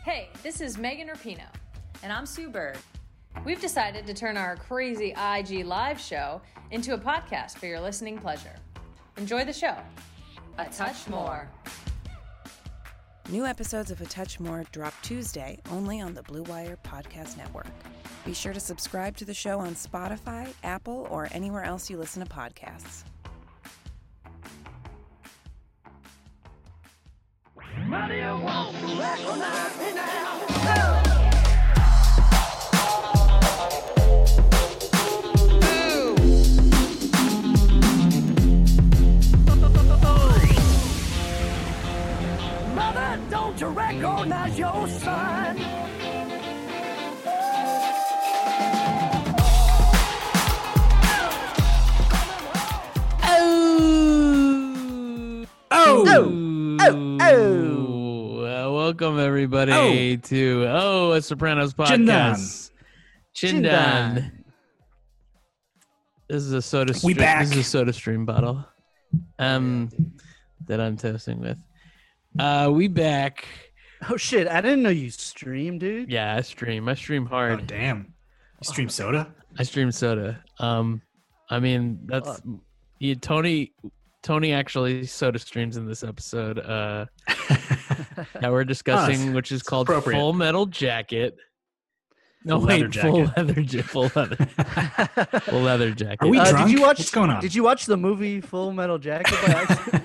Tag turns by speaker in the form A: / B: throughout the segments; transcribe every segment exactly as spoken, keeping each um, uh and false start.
A: Hey, this is Megan Rapino.
B: And I'm Sue Bird.
A: We've decided to turn our crazy I G live show into a podcast for your listening pleasure. Enjoy the show.
B: A Touch More.
C: New episodes of A Touch More drop Tuesday only on the Blue Wire Podcast Network. Be sure to subscribe to the show on Spotify, Apple, or anywhere else you listen to podcasts.
D: Mother, don't you recognize your son?
E: Oh! Oh! Oh! Oh! Oh! Uh, welcome everybody oh. to Oh, a Sopranos podcast. Chindan. Chindan. This is a soda.
F: We
E: stri-
F: back.
E: This is a Soda Stream bottle. Um, that I'm toasting with. Uh, we back.
F: Oh shit! I didn't know you stream, dude.
E: Yeah, I stream. I stream hard.
F: Oh damn! You stream soda?
E: I stream soda. Um, I mean that's uh, yeah, Tony. Tony actually soda streams in this episode. Uh, that we're discussing,
F: oh,
E: which is called Full Metal Jacket. No,
F: full
E: wait,
F: leather jacket.
E: full leather, ja- full leather, full leather jacket.
F: Are we
G: Uh,
F: drunk?
G: did you watch?
F: What's going on?
G: Did you watch the movie Full Metal Jacket by accident?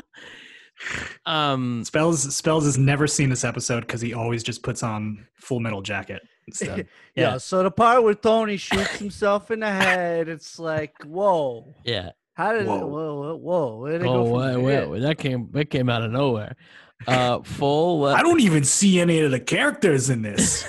E: Um,
F: Spells Spells has never seen this episode because he always just puts on Full Metal Jacket instead.
G: yeah.
E: Yeah.
G: So the part where Tony shoots himself in the head, it's like, whoa.
E: yeah.
G: How did
F: Whoa.
G: it? Whoa, whoa, whoa. Where did it
E: Oh,
G: go
E: wait,
G: from
E: wait,
G: there?
E: wait, that came that came out of nowhere. Uh, full. Le-
F: I don't even see any of the characters in this.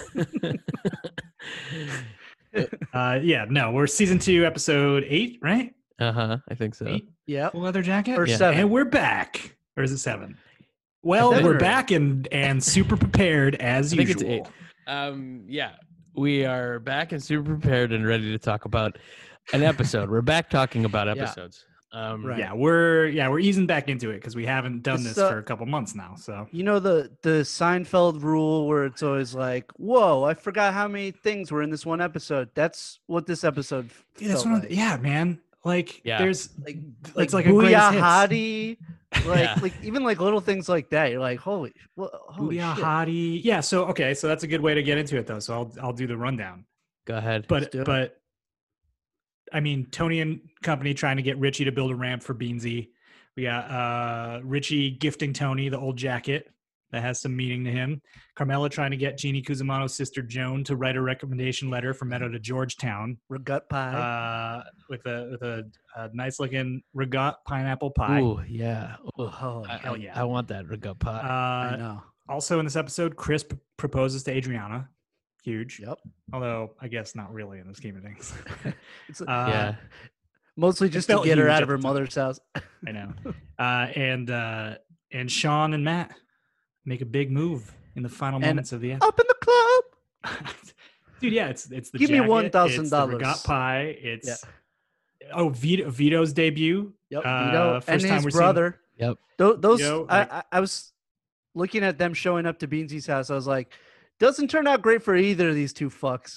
F: uh, yeah, no, we're season two, episode eight, right?
E: uh huh. I think so.
F: Eight.
G: Yep.
F: Full Leather Jacket,
G: Or
E: Yeah.
G: seven.
F: and we're back. Or is it seven? Well,
G: Seven
F: we're
G: or-
F: back and and super prepared as
E: I think
F: usual.
E: it's eight. Um, yeah, we are back and super prepared and ready to talk about an episode. We're back talking about
G: Yeah.
E: episodes. Um,
G: Right.
F: Yeah, we're yeah we're easing back into it because we haven't done
G: It's,
F: this
G: uh,
F: for a couple months now. So
G: You know the the Seinfeld rule where it's always like, whoa, I forgot how many things were in this one episode. That's what this episode f-
F: Dude, that's
G: felt
F: what
G: like.
F: I'm, yeah, man. Like
E: Yeah.
F: there's
G: Like,
F: it's
G: like,
F: like a
G: Booyah
F: greatest hits.
G: Hottie, like,
E: Yeah.
G: like even like little things like that. You're like, holy, well, holy
F: Booyah
G: shit.
F: Hottie. Yeah, so okay, so that's a good way to get into it though. So I'll I'll do the rundown.
E: Go ahead.
F: But
G: do it.
F: but I mean Tony and company trying to get Richie to build a ramp for Beansy. We got uh Richie gifting Tony the old jacket that has some meaning to him. Carmela trying to get Jeannie Cusimano's sister Joan to write a recommendation letter from Meadow to Georgetown.
G: Regut pie.
F: Uh with a with a, a nice looking regat pineapple pie.
E: Ooh, yeah. Ooh,
G: oh,
E: I,
F: hell
E: I-
F: yeah.
E: I want that regut pie.
G: I
F: Uh,
G: know.
F: also in this episode, Chris p- proposes to Adriana. Huge.
G: Yep.
F: Although I guess not really in the scheme of things.
G: It's
F: uh,
E: yeah.
G: mostly
F: it
G: just to
F: felt
G: get her
F: huge
G: out
F: at
G: of her
F: the time.
G: mother's house.
F: I know. Uh, and uh, and Sean and Matt make a big move in the final
G: And
F: moments of the episode.
G: Up in the club.
F: Dude, yeah, it's it's the
G: Give me
F: jacket,
G: one thousand
F: it's the
G: dollars.
F: regat pie. It's oh Vito, Vito's debut.
G: Yep.
F: Uh,
G: Vito
F: first
G: and
F: time
G: his
F: we're seeing-
G: brother.
E: Yep.
G: Tho- Those,
F: Vito,
G: I,
F: like-
G: I, I was looking at them showing up to Beansy's house. I was like, doesn't turn out great for either of these two fucks.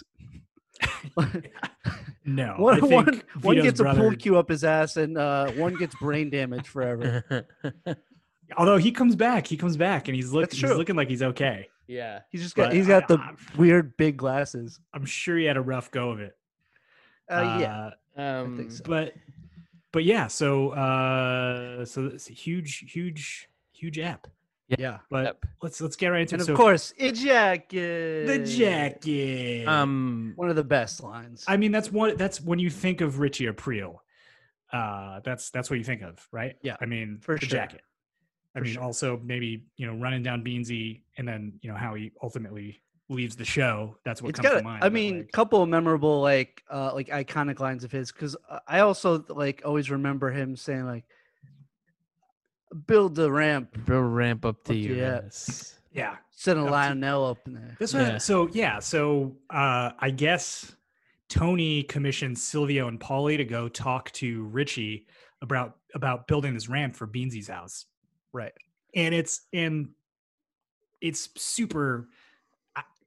F: No, I
G: one,
F: think
G: one, one
F: Vito's
G: gets
F: brother,
G: a pool cue up his ass, and uh, one gets brain damage forever.
F: Although he comes back, he comes back, and he's look,
G: That's
F: he's
G: true.
F: looking like he's okay.
E: yeah.
G: He's just got,
F: But
G: he's got
F: I-
G: the
F: I-
G: weird big glasses.
F: I'm sure he had a rough go of it.
G: Uh, yeah,
E: Um,
G: think so.
F: but but yeah, so uh, so it's a huge, huge, huge app.
G: yeah.
F: But
E: Yep.
F: let's let's get right into
G: And
F: it.
G: of
F: So,
G: course, ejaculate.
F: the jacket.
E: Um.
G: One of the best lines.
F: I mean, that's one. That's when you think of Richie Aprile. Uh, that's that's what you think of, right?
G: Yeah,
F: I mean,
G: for
F: the
G: sure.
F: jacket. I
G: For
F: mean,
G: sure.
F: also maybe you know running down Beansy, and then you know how he ultimately leaves the show. That's what
G: It's
F: comes
G: got.
F: to mind.
G: I
F: but,
G: mean,
F: like,
G: couple of memorable like uh like iconic lines of his, because I also like always remember him saying like, "Build the ramp."
E: Bro, ramp up to
G: Fuck
E: you.
G: yeah.
E: Yes.
F: yeah.
G: Send a
F: Up to-
G: Lionel up in there.
F: This
E: Yeah.
F: one, so yeah, so uh, I guess Tony commissioned Silvio and Paulie to go talk to Richie about about building this ramp for Beansy's house,
G: Right.
F: and it's and it's super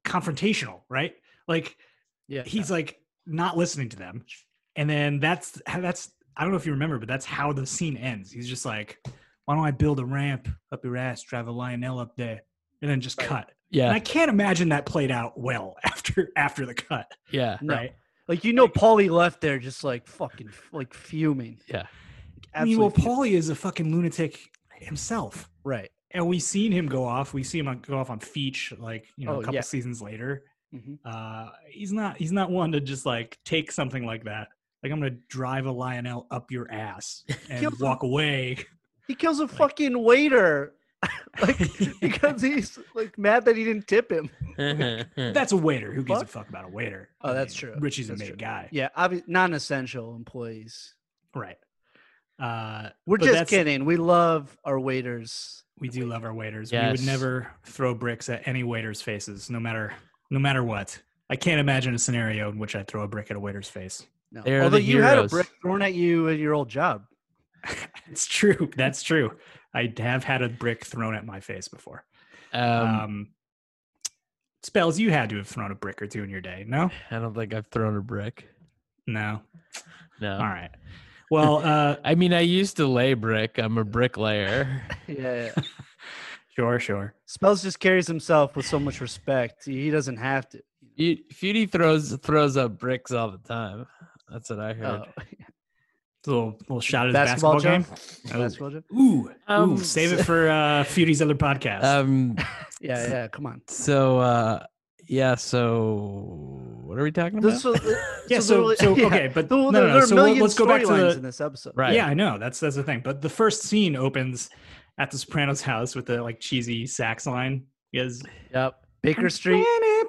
F: confrontational, right? Like
G: Yeah.
F: he's like not listening to them. And then that's that's I don't know if you remember, but that's how the scene ends. He's just like, why don't I build a ramp up your ass, drive a Lionel up there, and then just
G: Right.
F: cut.
E: Yeah.
F: And I can't imagine that played out well after after the cut.
E: Yeah.
G: No.
F: Right.
G: Like, you know, Paulie left there just like fucking like fuming.
E: Yeah.
F: I mean, well,
G: Absolutely
F: Paulie is a fucking lunatic himself.
G: right.
F: And we've seen him go off. We see him go off on Feach, like, you know,
G: Oh,
F: a couple
G: yeah.
F: seasons later.
G: Mhm.
F: Uh, he's not he's not one to just like take something like that. Like, I'm gonna drive a Lionel up your ass and
G: Kills him.
F: walk away.
G: He kills a fucking waiter, like because he's like mad that he didn't tip him.
F: That's a waiter. Who gives a
G: Fuck.
F: fuck about a waiter?
G: Oh,
F: I
G: that's
F: mean,
G: true.
F: Richie's
G: That's
F: a made
G: true.
F: guy.
G: Yeah, obvi- non-essential employees.
F: Right. Uh,
G: We're
F: but
G: just
F: that's-
G: kidding. We love our waiters.
F: We do love our waiters. We
E: Yes.
F: would never throw bricks at any waiters' faces, no matter no matter what. I can't imagine a scenario in which I'd throw a brick at a waiter's face.
G: No.
E: They are
G: Although
E: the
G: you had a
E: heroes.
G: brick thrown at you at your old job.
F: It's true. That's true. I have had a brick thrown at my face before.
E: um,
F: Um, Spells, you had to have thrown a brick or two in your day. No,
E: I don't think I've thrown a brick.
F: no.
E: No.
F: All right. Well, uh,
E: I mean, I used to lay brick. I'm a bricklayer.
G: Yeah, yeah.
F: sure, sure.
G: Spells just carries himself with so much respect. He he doesn't have to.
E: You- Feudy throws throws up bricks all the time. That's what I heard.
G: Oh,
F: A little little shot at his
G: basketball,
F: basketball,
G: joke?
F: game. Oh.
G: Basketball joke?
F: Ooh,
E: Um,
F: ooh, save it for uh, Feudy's other podcast.
E: Um.
G: Yeah, yeah. Come on.
E: So, uh, yeah. So, what are we talking about?
G: This, so,
F: Yeah, so-
G: literally-
F: so, okay, but
G: there,
F: no,
G: there,
F: no, no,
G: there are
F: so
G: a
F: let-
G: million
F: let's go back to
G: storylines
F: the-
G: in this episode.
E: Right.
F: Yeah, I know. That's that's the thing. But the first scene opens at the Sopranos house with the like cheesy sax line. Because
G: Yep. Baker Street.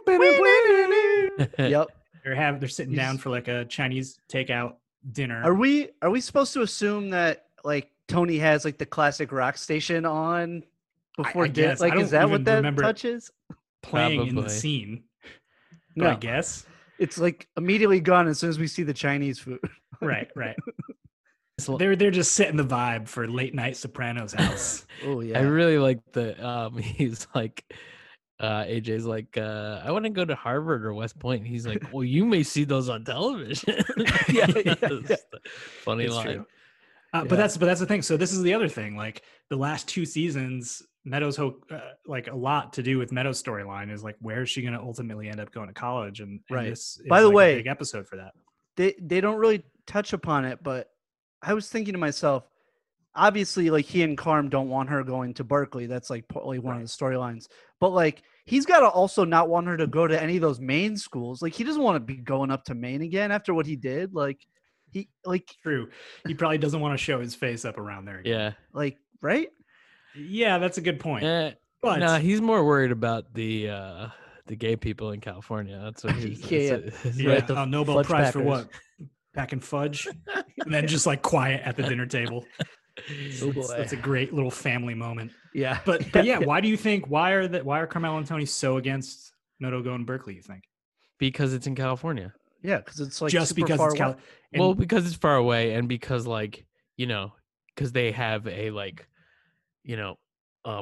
G: Yep.
F: they're have they're sitting
G: He's-
F: down for like a Chinese takeout dinner.
G: Are we are we supposed to assume that like Tony has like the classic rock station on before
F: I
G: dinner?
F: guess. I
G: Like,
F: don't
G: is that
F: even
G: what that
F: remember it.
G: touches?
F: playing in the
E: Probably.
F: scene?
G: No,
F: I guess.
G: it's like immediately gone as soon as we see the Chinese food.
F: Right, right. They're they're just setting the vibe for late night Sopranos house.
G: Oh yeah.
E: I really like the. Um, he's like, uh, A J's like, uh, I want to go to Harvard or West Point. He's like, well, you may see those on television.
G: Yeah, yeah,
E: That's
G: yeah.
E: the Funny
F: It's
E: line.
F: true. Uh,
G: Yeah.
F: But that's but that's the thing. So this is the other thing. Like the last two seasons, Meadows hope uh, like a lot to do with Meadows' storyline is like where is she going to ultimately end up going to college? And, and
G: Right.
F: this is
G: By the
F: like, a
G: way-
F: big episode for that.
G: they they don't really touch upon it, but I was thinking to myself, obviously, like he and Carm don't want her going to Berkeley. That's like probably one of the storylines. But like he's got to also not want her to go to any of those Maine schools. Like he doesn't want to be going up to Maine again after what he did. Like he like
F: True. He probably doesn't want to show his face up around there. Again.
E: Yeah.
G: like right.
F: Yeah, that's a good point.
E: Eh,
F: But
E: no, he's more worried about the uh, the gay people in California. That's what he's.
G: Yeah,
E: that's it.
F: yeah,
G: Right, the
F: uh, Nobel
G: fudge
F: Prize for
G: packers.
F: what? Packing fudge, and then just like quiet at the dinner table.
G: Oh
F: That's,
G: boy.
F: that's a great little family moment.
G: Yeah.
F: But but yeah, why do you think why are that why are Carmelo and Tony so against Noto going to Berkeley? You think
E: because it's in California.
G: Yeah, because it's like
F: just
G: super
F: because
G: far
F: it's Cal-
G: away.
F: and-
E: Well, because it's far away, and because like you know, because they have a like, you know, um,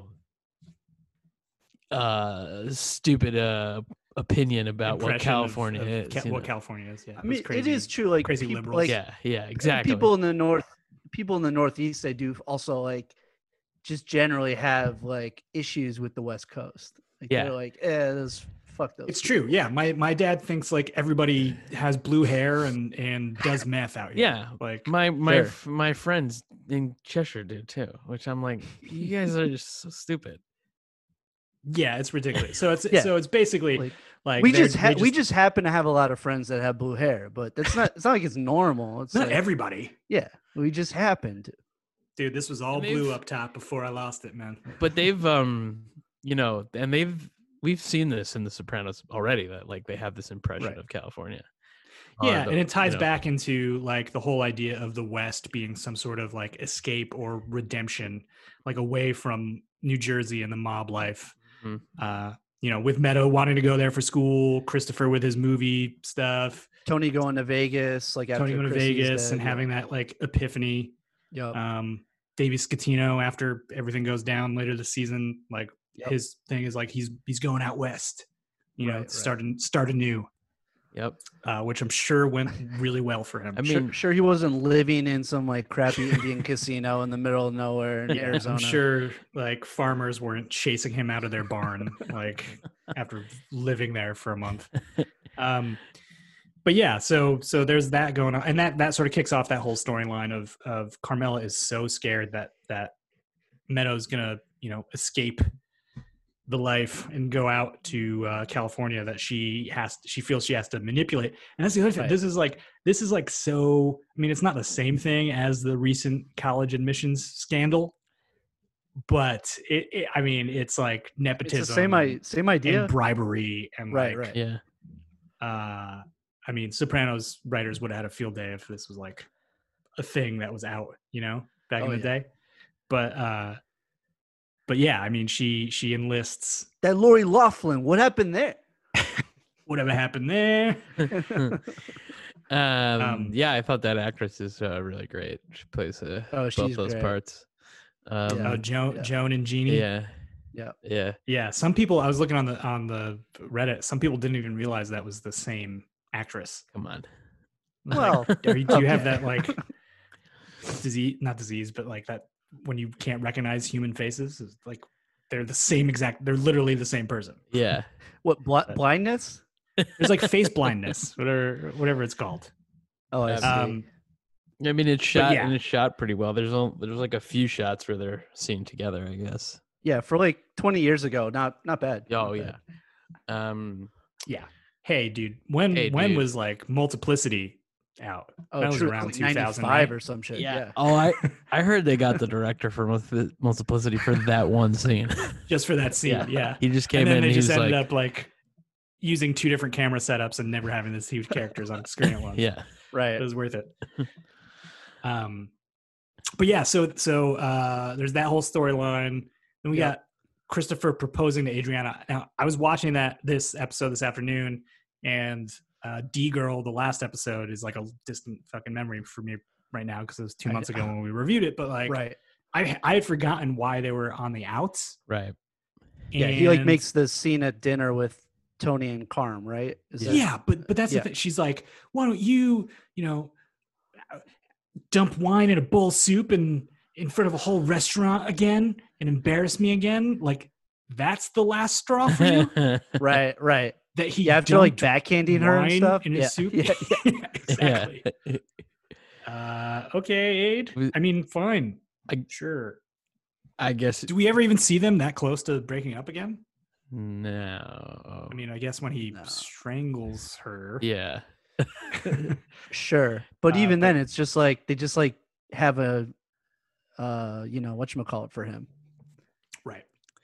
E: uh, stupid uh opinion about what
F: impression of-
E: California
F: of
E: is.
F: Ca-
E: you
F: what
E: know.
F: California is. Yeah,
G: I
F: those
G: mean,
F: crazy,
G: it is true. Like
F: crazy
G: people,
F: liberals.
G: like
E: yeah, yeah, exactly.
G: people in the north, people in the Northeast, they do also like just generally have like issues with the West Coast. Like,
E: Yeah.
G: they're like, eh, those fuck those.
F: It's true. Yeah, my my dad thinks like everybody has blue hair and and does meth out here.
E: Yeah,
F: like
E: my my
G: Sure.
E: f- my friends in Cheshire do too, which I'm like, you guys are just so stupid.
F: yeah, it's ridiculous. So it's
G: Yeah.
F: so it's basically
G: Like,
F: like
G: we
F: they're-
G: just ha-
F: they
G: we just happen to have a lot of friends that have blue hair, but that's not. It's not like it's normal. It's
F: not
G: like,
F: everybody.
G: Yeah, we just happen to.
F: Dude, this was all
E: And
F: blue
E: they've-
F: up top before I lost it, man.
E: But they've um, you know, and they've we've seen this in The Sopranos already that like they have this impression
F: Right.
E: of California. Uh,
F: Yeah,
E: the-
F: and it ties
E: you know,
F: back into like the whole idea of the West being some sort of like escape or redemption, like away from New Jersey and the mob life.
E: Mhm.
F: Uh, you know, with Meadow wanting to go there for school, Christopher with his movie stuff,
G: Tony going to Vegas, like after
F: Tony going to
G: Chrissy's
F: Vegas
G: dead,
F: and
G: yeah.
F: having that like epiphany.
G: Yup.
F: Um, Davey Scatino after everything goes down later this season, like
G: Yep.
F: his thing is like he's he's going out west. you know,
G: Right, right.
F: start start anew,
E: Yep.
F: uh, which I'm sure went really well for him.
E: I
G: Sure,
E: mean,
G: sure he wasn't living in some like crappy Indian casino in the middle of nowhere in
F: Yeah,
G: Arizona.
F: I'm sure like farmers weren't chasing him out of their barn like after living there for a month. Um, but yeah, so so there's that going on, and that that sort of kicks off that whole storyline of of Carmela is so scared that that Meadows gonna you know escape the life and go out to uh, California that she has she feels she has to manipulate. And that's the other thing.
G: Right.
F: This is like this is like so I mean it's not the same thing as the recent college admissions scandal, but it, it I mean it's like
G: It's
F: nepotism
G: the same I same idea.
F: and bribery and
G: Right,
F: like
G: right.
E: yeah.
F: uh I mean Sopranos writers would have had a field day if this was like a thing that was out, you know, back
G: Oh,
F: in the
G: yeah.
F: day. But uh but yeah, I mean she she enlists
G: That Lori Laughlin, what happened there?
F: whatever happened there.
E: um,
F: Um,
E: yeah, I thought that actress is uh, really great. She plays uh,
G: Oh,
E: both
G: she's
E: those
G: great.
E: parts. Um,
F: Oh, Joan,
G: yeah.
F: Joan and Jeannie.
E: yeah,
G: Yeah.
E: yeah.
F: Yeah, some people I was looking on the on the Reddit. Some people didn't even realize that was the same actress.
E: Come on.
G: Well,
F: Are you, do you have
G: okay.
F: that like disease? Not disease, but like that when you can't recognize human faces, it's like they're the same exact. They're literally the same person.
E: Yeah.
G: What bl- blindness?
F: There's like face blindness, whatever whatever it's called.
G: Oh, I see.
F: Um,
E: I mean, it's shot
F: yeah.
E: and it's shot pretty well. There's only, there's like a few shots where they're seen together, I guess.
G: yeah, for like twenty years ago, not not bad.
E: Oh
G: Not
E: yeah.
G: bad.
E: Um.
F: yeah. Hey, dude. When
E: Hey,
F: when
E: dude.
F: was like Multiplicity out?
G: Oh,
F: that was
G: true.
F: around
G: Like
F: two thousand
G: ninety-five or some shit. Yeah.
E: Oh, I I heard they got the director for Multi- Multiplicity for that one scene.
F: just for that scene.
E: Yeah.
F: Yeah.
E: He just came
F: And then
E: in
F: they
E: and he
F: just
E: was
F: ended
E: like,
F: up like using two different camera setups and never having these huge characters on screen at once.
E: yeah.
G: Right.
F: It was worth it. um, but yeah, so so uh, there's that whole storyline. Then we
G: Yeah.
F: got Christopher proposing to Adriana. Now I was watching that this episode this afternoon, and uh, D Girl, the last episode, is like a distant fucking memory for me right now because it was two
G: I-
F: months ago when we reviewed it. But like,
G: Right.
F: I I had forgotten why they were on the outs.
E: Right.
G: Yeah, he like
F: And-
G: makes the scene at dinner with Tony and Carm, right? Is that-
F: Yeah, but but that's
G: Yeah.
F: the thing. She's like, why don't you, you know, dump wine in a bowl of soup and in front of a whole restaurant again and embarrass me again? Like that's the last straw for you.
G: Right, right.
F: That he
G: Yeah, after like
F: dumped
G: backhanding her and
F: wine
G: stuff.
F: in his
G: yeah.
F: soup.
G: Yeah, yeah.
F: exactly.
E: Yeah.
F: Uh, okay, Aid.
E: Was-
F: I mean, fine.
E: I-
F: sure.
E: I guess
F: Do we ever even see them that close to breaking up again?
E: no.
F: I mean, I guess when he
G: No.
F: strangles her.
E: Yeah.
G: Sure. But
F: Uh,
G: even
F: but-
G: then it's just like they just like have a uh you know, whatchamacallit for him.
F: Right.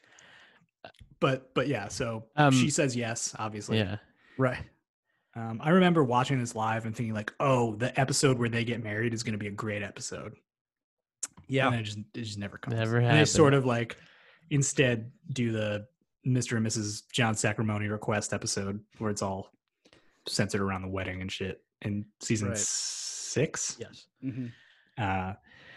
F: But but yeah, so
E: Um,
F: she says yes, obviously.
E: Yeah.
G: Right.
F: Um, I remember watching this live and thinking like, oh, the episode where they get married is going to be a great episode.
G: Yeah.
F: And then it just it just never comes.
E: Never
F: And they
E: happened.
F: sort of like instead do the Mister and Missus John Sacramone request episode where it's all centered around the wedding and shit in season
G: Right.
F: six.
E: Yes.
G: hmm
F: Uh,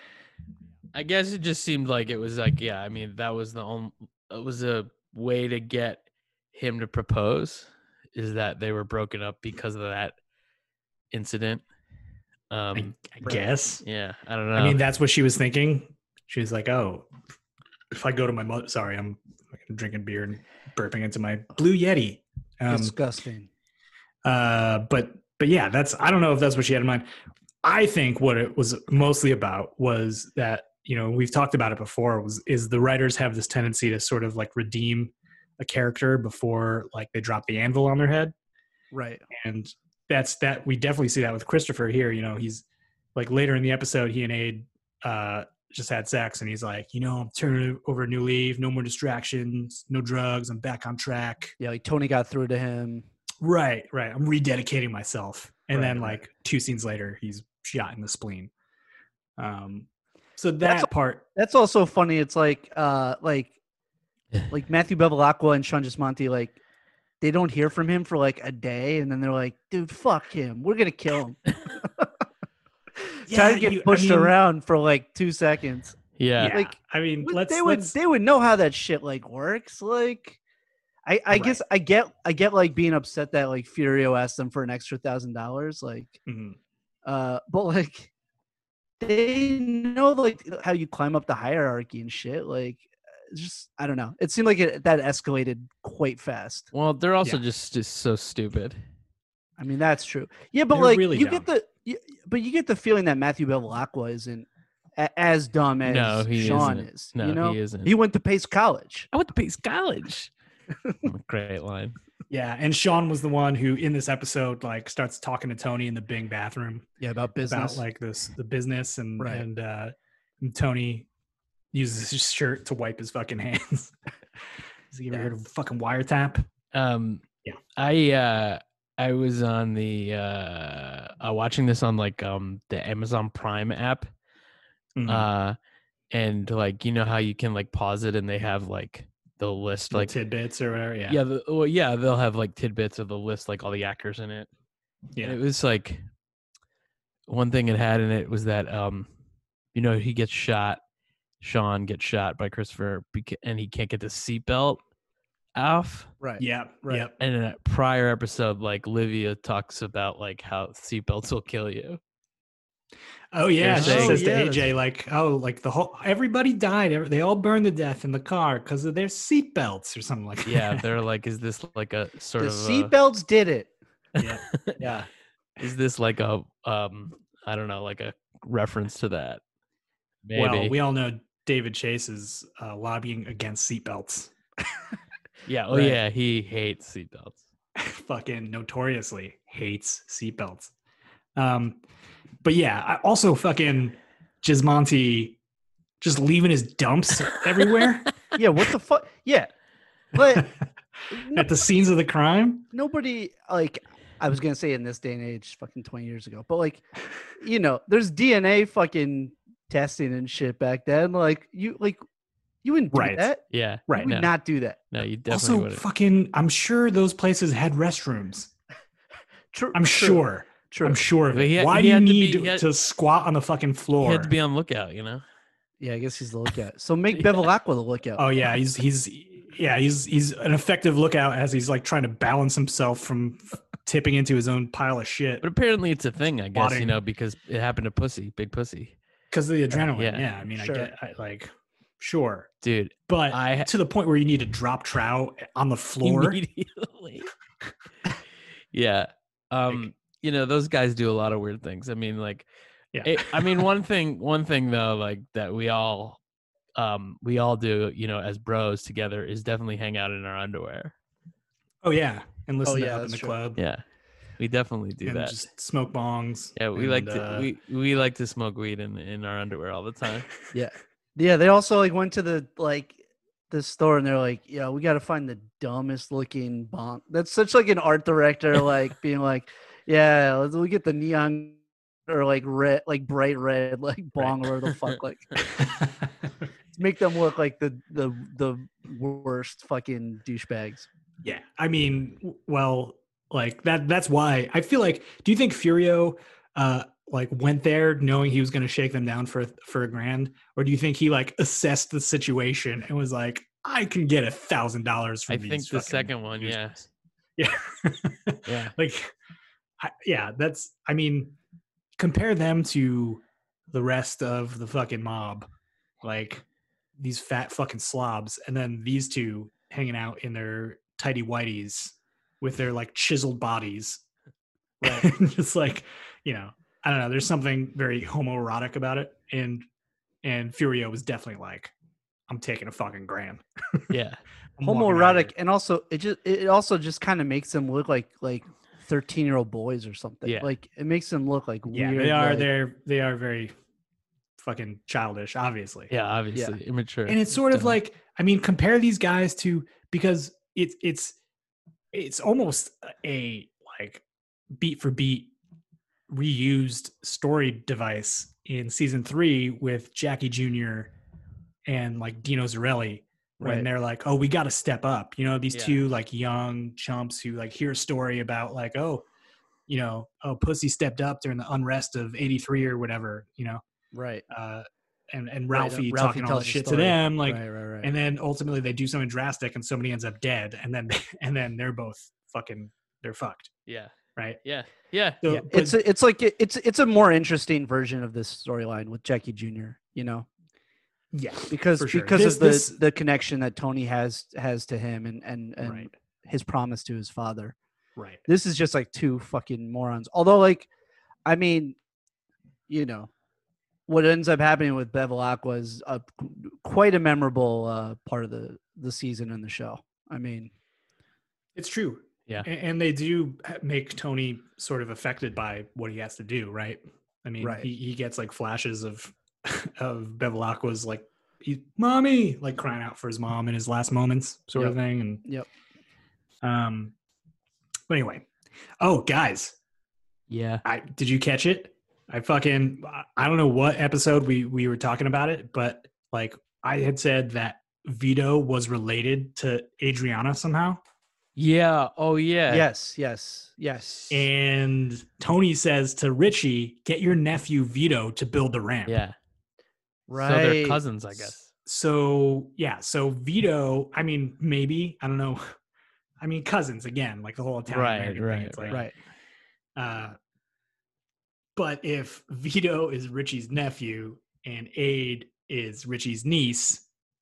E: I guess it just seemed like it was like, yeah, I mean, that was the only, it was a way to get him to propose, is that they were broken up because of that incident.
F: I,
E: Um,
F: I guess.
E: yeah, I don't know.
F: I mean, that's what she was thinking. She was like, oh, if I go to my mother, sorry, I'm fucking drinking beer and burping into my Blue Yeti. Um,
G: Disgusting.
F: Uh, but but yeah, that's I don't know if that's what she had in mind. I think what it was mostly about was that, you know, we've talked about it before, was is the writers have this tendency to sort of like redeem a character before like they drop the anvil on their head.
G: Right.
F: And that's that we definitely see that with Christopher here. You know, he's like later in the episode, he and Aid uh just had sex and he's like, you know, I'm turning over a new leaf, no more distractions, no drugs, I'm back on track.
G: Yeah, like Tony got through to him.
F: Right, right. I'm rededicating myself. And
G: Right,
F: then
G: right.
F: like two scenes later, he's shot in the spleen. Um so that
G: That's-
F: part
G: That's also funny. It's like uh like like Matthew Bevilacqua and Sean Gismonti, like they don't hear from him for like a day and then they're like, dude, fuck him. We're gonna kill him. Try to get
F: you- I
G: pushed
F: mean,
G: around for like two seconds.
E: yeah.
F: Yeah,
G: like,
F: I mean,
G: But
F: let's
G: they would
F: let's
G: they would know how that shit like works. Like I, I guess I get I get like being upset that like Furio asked them for an extra thousand dollars, like,
F: Mhm.
G: uh, but like they know like how you climb up the hierarchy and shit. Like, it's just I don't know. It seemed like it, that escalated quite fast.
E: Well, they're also
F: Yeah.
E: just just so stupid.
G: I mean, that's true. Yeah, but
F: They're
G: like
F: really
G: you
F: dumb.
G: get the, you, but you get the feeling that Matthew Bevilacqua isn't a, as dumb as
E: No, he
G: Sean
E: isn't.
G: is.
E: No,
G: you know?
E: he isn't.
G: He went to Pace College.
E: I went to Pace College. Great line.
F: Yeah, and Sean was the one who in this episode like starts talking to Tony in the Bing bathroom
G: Yeah, about business.
F: about like this the business and
G: Right.
F: and uh and Tony uses his shirt to wipe his fucking hands. Has he ever
G: Yeah.
F: heard of fucking wiretap?
E: Um,
F: Yeah.
E: I uh, I was on the uh, uh, watching this on like um the Amazon Prime app.
F: Mhm.
E: Uh, and like you know how you can like pause it and they have like the list
F: The
E: like
F: tidbits or whatever. Yeah.
E: yeah the, well, yeah they'll have like tidbits of the list like all the actors in it.
F: Yeah.
E: And it was like one thing it had in it was that um you know he gets shot, Sean gets shot by Christopher beca- and he can't get the seatbelt off.
G: Right.
F: Yep.
G: Right.
F: Yep.
E: And in a prior episode, like Livia talks about like how seatbelts will kill you.
F: Oh yeah, she
E: saying-
F: says
G: Oh, yeah,
F: to A J like, "Oh, like the whole everybody died. Every- They all burned to death in the car because of their seatbelts or something like
E: Yeah,
F: that."
E: they're like, is this like a sort
G: The
E: of
G: seatbelts did it.
F: yeah.
E: a,
G: Yeah.
E: is this like a um I don't know, like a reference to that? Maybe.
F: Well, we all know David Chase is uh, lobbying against seatbelts.
E: yeah. Oh
G: Right.
E: yeah, he hates seatbelts.
F: Fucking notoriously hates seatbelts. Um, but yeah, I also fucking Gismonti just leaving his dumps everywhere
G: Yeah. What the fuck? Yeah. But
F: at the scenes of the crime.
G: nobody like I was gonna say in this day and age, fucking twenty years ago, but like, you know, there's D N A fucking testing and shit back then. Like you, like you wouldn't do
F: Right.
G: that.
E: Yeah.
F: Right.
G: You would
E: No,
G: not do that.
E: no, you definitely
F: Also,
E: wouldn't.
F: fucking, I'm sure those places had restrooms.
G: True.
F: I'm
G: true,
F: sure.
G: True.
F: I'm sure of
E: But
F: it.
E: he had-
F: Why
E: he
F: do you
E: had to be-
F: need
E: he
F: to,
E: had-
F: to squat on the fucking floor?
E: He had to be on lookout, you know.
G: Yeah, I guess he's the lookout. So make
E: Yeah.
G: Bevilacqua the lookout.
F: Oh yeah, he's he's yeah he's he's an effective lookout as he's like trying to balance himself from f- tipping into his own pile of shit
E: But apparently it's a thing, I guess, you
F: Spotting.
E: know, because it happened to Pussy, Big Pussy.
F: because of the adrenaline.
E: yeah.
F: Yeah, I mean,
G: Sure.
F: I get I, like sure,
E: Dude,
F: but
E: I-
F: to the point where you need to drop trout on the floor.
E: immediately. yeah. Um, you know, those guys do a lot of weird things. I mean, like
F: Yeah.
E: it- I mean, one thing one thing though, like that we all um we all do, you know, as bros together is definitely hang out in our underwear.
F: Oh yeah, and listen
G: Oh,
F: to
G: yeah,
F: Up in
G: that's
F: the
G: true.
F: Club.
E: Yeah. We definitely do
F: and
E: that.
F: just smoke bongs.
E: Yeah, we like
F: and,
E: to
F: uh,
E: we we like to smoke weed in in our underwear all the time.
G: Yeah. Yeah. They also like went to the like the store and they're like, yeah, we got to find the dumbest looking bonk. That's such like an art director, like being like, yeah, let's we get the neon or like red, like bright red, like bong or whatever the fuck, like make them look like the the the worst fucking douchebags.
F: Yeah, I mean, w- well, like that. That's why I feel like. Do you think Furio, uh, like went there knowing he was going to shake them down for for a grand, or do you think he like assessed the situation and was like, I can get a thousand dollars from
E: I
F: these
E: think the
F: fucking
E: second one, yeah.
F: douchebags." Yeah,
E: Yeah.
F: like, I, yeah. That's. I mean, compare them to the rest of the fucking mob, like these fat fucking slobs, and then these two hanging out in their tidy whities with their like chiseled bodies. Right. Just like, you know, I don't know. There's something very homoerotic about it. And and Furio was definitely like, I'm taking a fucking grand.
E: Yeah.
F: I'm walking out of
G: Homoerotic, and also it just it also just kind of makes them look like like thirteen year old boys or something.
E: Yeah.
G: Like it makes them look like
F: here. Yeah,
G: weird.
F: they are.
G: like-
F: They're they are very fucking childish, obviously.
E: Yeah, obviously immature.
F: And it's sort of
E: Definitely.
F: like, I mean, compare these guys to, because it's it's it's almost a like beat for beat reused story device in season three with Jackie Junior and like Dino Zarelli, when
G: Right.
F: they're like, oh, we got to step up. You know, these
E: Yeah.
F: two like young chumps who like hear a story about like, oh, you know, oh, Pussy stepped up during the unrest of eighty-three or whatever, you know.
G: right.
F: Uh, and and
G: Right,
F: Ralphie,
G: Ralphie
F: talking all
G: tells
F: that
G: the
F: shit to
G: story.
F: them, like,
G: right, right, right.
F: and then ultimately they do something drastic and somebody ends up dead, and then and then they're both fucking they're fucked,
E: Yeah.
F: right?
E: Yeah. Yeah.
F: So,
G: yeah,
F: but-
G: it's a, it's like it's it's a more interesting version of this storyline with Jackie Junior You know,
F: yeah,
G: because
F: for sure.
G: because
F: This-
G: of the
F: this-
G: the connection that Tony has has to him and and and
F: Right.
G: his promise to his father.
F: right.
G: This is just like two fucking morons. Although, like, I mean, you know, what ends up happening with Bevilacqua is a quite a memorable uh, part of the the season and the show. I mean,
F: It's true.
E: Yeah.
F: A- And they do ha- make Tony sort of affected by what he has to do, right? I mean,
G: Right.
F: he, he gets like flashes of of Bevilacqua's like, he, mommy, like crying out for his mom in his last moments, sort of
G: Yep.
F: thing. And
G: yep.
F: um, but anyway, oh guys,
E: Yeah.
F: I did you catch it? I fucking I don't know what episode we we were talking about it, but like I had said that Vito was related to Adriana somehow.
E: Yeah. Oh yeah.
G: Yes, yes, yes.
F: And Tony says to Richie, get your nephew Vito to build the ramp.
E: Yeah.
G: right.
E: So they're cousins, I guess.
F: So, yeah. So Vito, I mean, maybe, I don't know. I mean, cousins again, like the whole Italian
E: Right,
F: American
E: right,
F: thing. It's like,
G: Right.
F: uh, but if Vito is Richie's nephew and Aid is Richie's niece,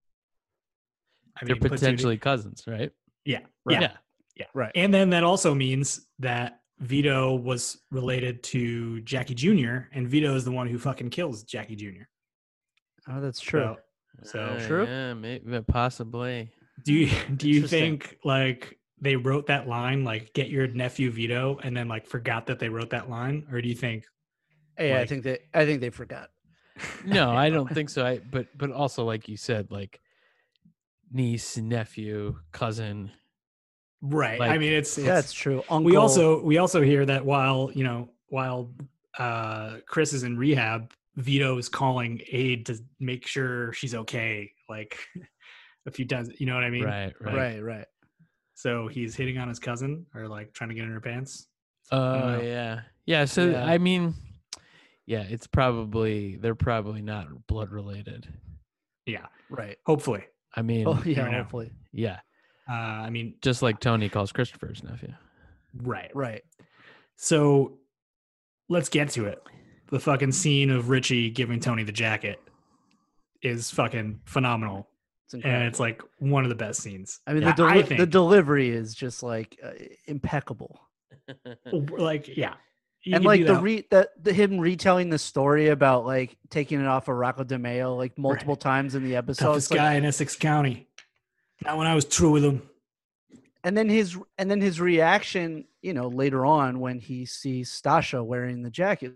F: I
E: They're
F: mean, put two to-
E: potentially cousins, right?
F: yeah,
G: Right.
F: yeah.
E: Yeah.
G: Right.
F: And then that also means that Vito was related to Jackie Junior and Vito is the one who fucking kills Jackie Junior
G: Oh, that's true.
F: So, so
E: Uh,
G: True.
E: Yeah, maybe do
F: do you do you
G: Interesting.
F: think like they wrote that line like get your nephew Vito and then like forgot that they wrote that line, or do you think
G: Hey, I
F: like-
G: think they I think they forgot.
E: No, I don't think so. I but but also like you said, like niece, nephew, cousin.
F: right? I
E: Like,
F: mean, it's, it's
G: That's true. Uncle.
F: we also we also hear that while you know while uh Chris is in rehab, Vito is calling Aid to make sure she's okay, like a few times. You know what I mean?
E: Right, right.
G: right, right.
F: So he's hitting on his cousin or like trying to get in her pants.
E: Oh
F: know.
E: yeah. Yeah. So
G: Yeah.
E: I mean, yeah, it's probably they're probably not blood related.
F: Yeah,
G: Right.
F: hopefully.
E: I mean,
G: Oh
F: never
G: yeah,
F: know.
G: hopefully.
E: yeah,
F: Uh, I mean,
E: just like Tony calls Christopher's nephew.
F: right.
G: Right.
F: So let's get to it. The fucking scene of Richie giving Tony the jacket is fucking phenomenal.
G: It's incredible.
F: And it's like one of the best scenes.
G: I mean,
F: Yeah,
G: the deli-
F: think,
G: the delivery is just like uh, impeccable.
F: like, yeah. You
G: And
F: can
G: like
F: do
G: the
F: that.
G: re the, the him retelling the story about like taking it off of Rocco DeMeo like multiple times in the episode.
F: toughest
G: It's like-
F: guy in Essex County. Not when I was true with him.
G: and then his and then his reaction, you know, later on when he sees Stasha wearing the jacket,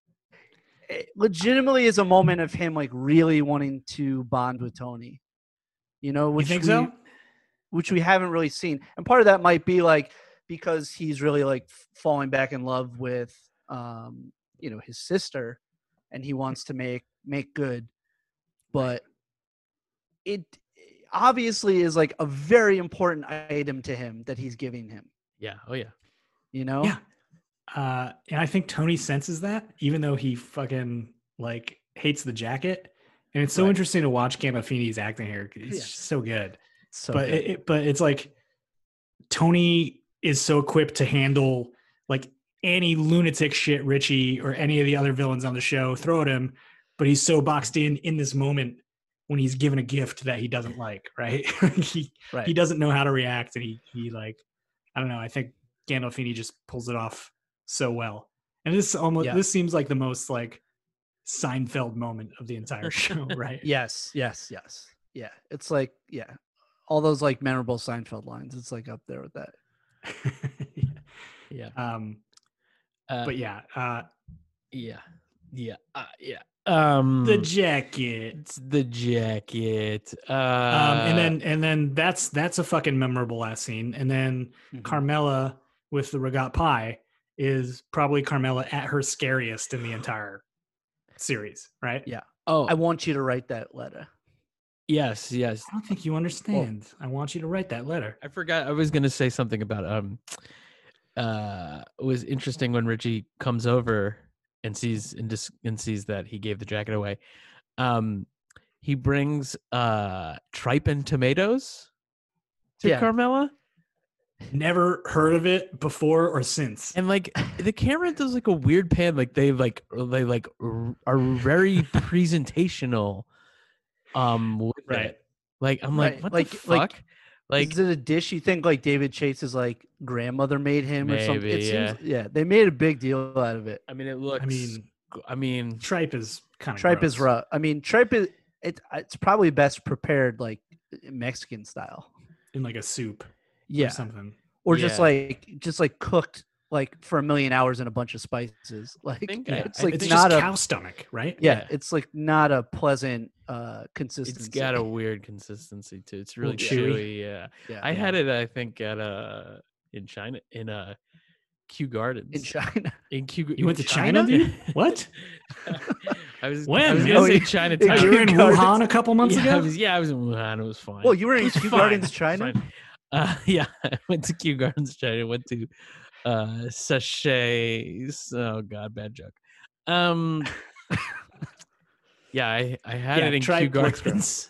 G: it legitimately is a moment of him like really wanting to bond with Tony. You know,
F: You
G: which
F: think
G: we,
F: so?
G: which we haven't really seen. And part of that might be like because he's really like f- falling back in love with um, you know, his sister and he wants to make make good. But it obviously is like a very important item to him that he's giving him,
E: Yeah. Oh yeah.
G: you know?
F: Yeah. Uh, and I think Tony senses that, even though he fucking like hates the jacket. And it's so
G: Right.
F: interesting to watch Gandolfini's acting here. It's
G: Yeah.
F: just so good.
G: So
F: but
G: good.
F: it, it- but it's like Tony is so equipped to handle like any lunatic shit Richie or any of the other villains on the show throw at him, but he's so boxed in in this moment when he's given a gift that he doesn't like, right? he
G: right.
F: he doesn't know how to react, and he he like I don't know. I think Gandolfini just pulls it off so well, and this almost
G: Yeah.
F: this seems like the most like Seinfeld moment of the entire show, right?
G: Yes, yes, yes. Yeah. It's like, yeah. All those like memorable Seinfeld lines. It's like up there with that.
E: Yeah.
F: um,
E: Uh,
F: but yeah, uh,
E: yeah. Yeah. Uh, yeah. Um.
F: the jacket.
E: it's the jacket. Uh.
F: Um, and then and then that's that's a fucking memorable last scene. And then
G: Mhm.
F: Carmela with the regat pie is probably Carmela at her scariest in the entire series, right?
G: Yeah.
E: Oh.
G: I want you to write that letter.
E: yes. Yes.
F: I don't think you understand. I want you to write that letter.
E: I forgot. I was gonna say something about um. Uh, it was interesting when Richie comes over and sees and dis- and sees that he gave the jacket away. Um, he brings uh tripe and tomatoes to
G: Yeah.
E: Carmella.
F: Never heard of it before or since.
E: And like the camera does like a weird pan, like they like they like r- are very presentational. Um, with it.
F: Right.
E: Like I'm like,
G: Right,
E: what
G: like-
E: the fuck?
G: like-
E: Like,
G: Is it a dish you think like David Chase's like grandmother made him or something?
E: Maybe,
G: It seems,
E: yeah.
G: yeah, they made a big deal out of it.
E: I mean, it looks.
F: I mean,
E: I mean,
F: tripe is kind of
G: Tripe is rough. I mean, tripe is it, it's probably best prepared like Mexican style.
F: in like a soup
G: Yeah,
F: or something.
G: or just
E: Yeah.
G: like just like cooked like for a million hours in a bunch of spices. Like
E: think
F: Yeah,
E: I-
G: it's like
F: it's
G: not
F: just
G: a
F: cow stomach, right?
G: yeah,
E: yeah.
G: it's like not a pleasant uh consistency.
E: it's got a weird consistency too. It's really
F: Little chewy.
E: chewy. Yeah,
G: yeah,
E: I had it. I think at uh in China in uh Kew Gardens
G: in China.
E: in Kew.
F: You
E: in
F: went to China, dude? What?
E: I was.
F: When,
E: I was
F: man?
E: gonna
G: Oh,
E: say
G: you-
E: Chinatown.
F: You were in
G: Kew
F: Wuhan
G: Gardens.
F: a couple months
E: yeah,
F: ago.
E: I was, yeah, I was in Wuhan. It was fine.
G: Well, you were
E: It
G: in
E: was
G: Kew
E: fine.
G: Gardens,
E: It's
G: China.
E: fine. Uh, yeah, I went to Kew Gardens, China. Went to uh sachets. Oh God, bad joke. Um, yeah, I I had
F: Yeah,
E: it in Kew
F: tripe looks
E: Gardens.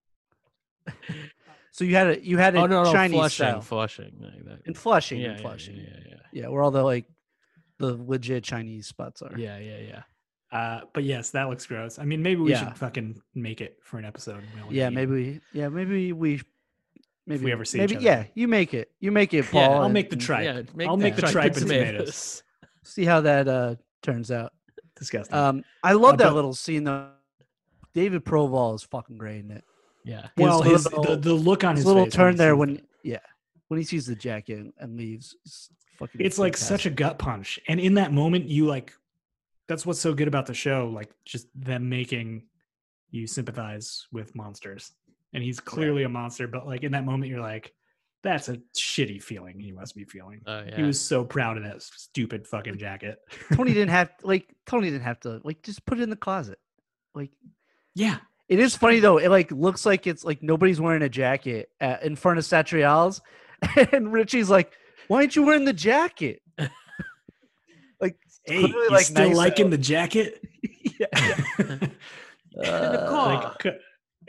G: So you had it. You had it
E: Oh no, no,
G: Chinese
E: Flushing,
G: style
E: Flushing, like that.
G: in Flushing.
E: Yeah,
G: in
E: yeah,
G: Flushing.
E: yeah, yeah,
G: Yeah, where all the like the legit Chinese spots are.
E: yeah, yeah, yeah, yeah.
F: Uh, but yes, that looks gross. I mean, maybe we
G: Yeah.
F: should fucking make it for an episode. We only
G: Yeah,
F: eat.
G: maybe. We, yeah, maybe we. Maybe
F: we ever see
G: maybe
F: each other.
G: yeah, you make it. You make it, Paul.
E: Yeah,
F: I'll
G: and-
F: make the
G: and
F: tripe.
E: Yeah, make
F: I'll make the
E: tripe
F: tripe
E: and
F: and tomatoes.
G: See how that uh turns out.
F: Disgusting.
G: Um, I love
F: Uh,
G: that
F: but-
G: little scene though. David Proval is fucking great in it.
E: Yeah.
F: well,
G: his
F: his,
G: little-
F: the, the look on
G: His
F: his,
G: little
F: face
G: turn
F: he
G: there
F: sees
G: when
F: it.
G: yeah, when he sees the jacket and- and leaves. It's fucking.
F: It's like such a gut punch, and in that moment, you like. That's what's so good about the show, like just them making you sympathize with monsters. And he's clearly a monster, but like in that moment, you're like, that's a shitty feeling he must be feeling.
E: Oh yeah.
F: He was so proud of that stupid fucking jacket.
G: Tony didn't have like Tony didn't have to like just put it in the closet. Like
F: Yeah.
G: it is funny though. It like looks like it's like nobody's wearing a jacket at, in front of Satrial's, and Richie's like, "Why aren't you wearing the jacket?" Like,
F: Hey,
G: clearly,
F: you
G: like,
F: still
G: nice
F: liking
G: out.
F: the jacket?
G: yeah.
E: Uh,
F: Like,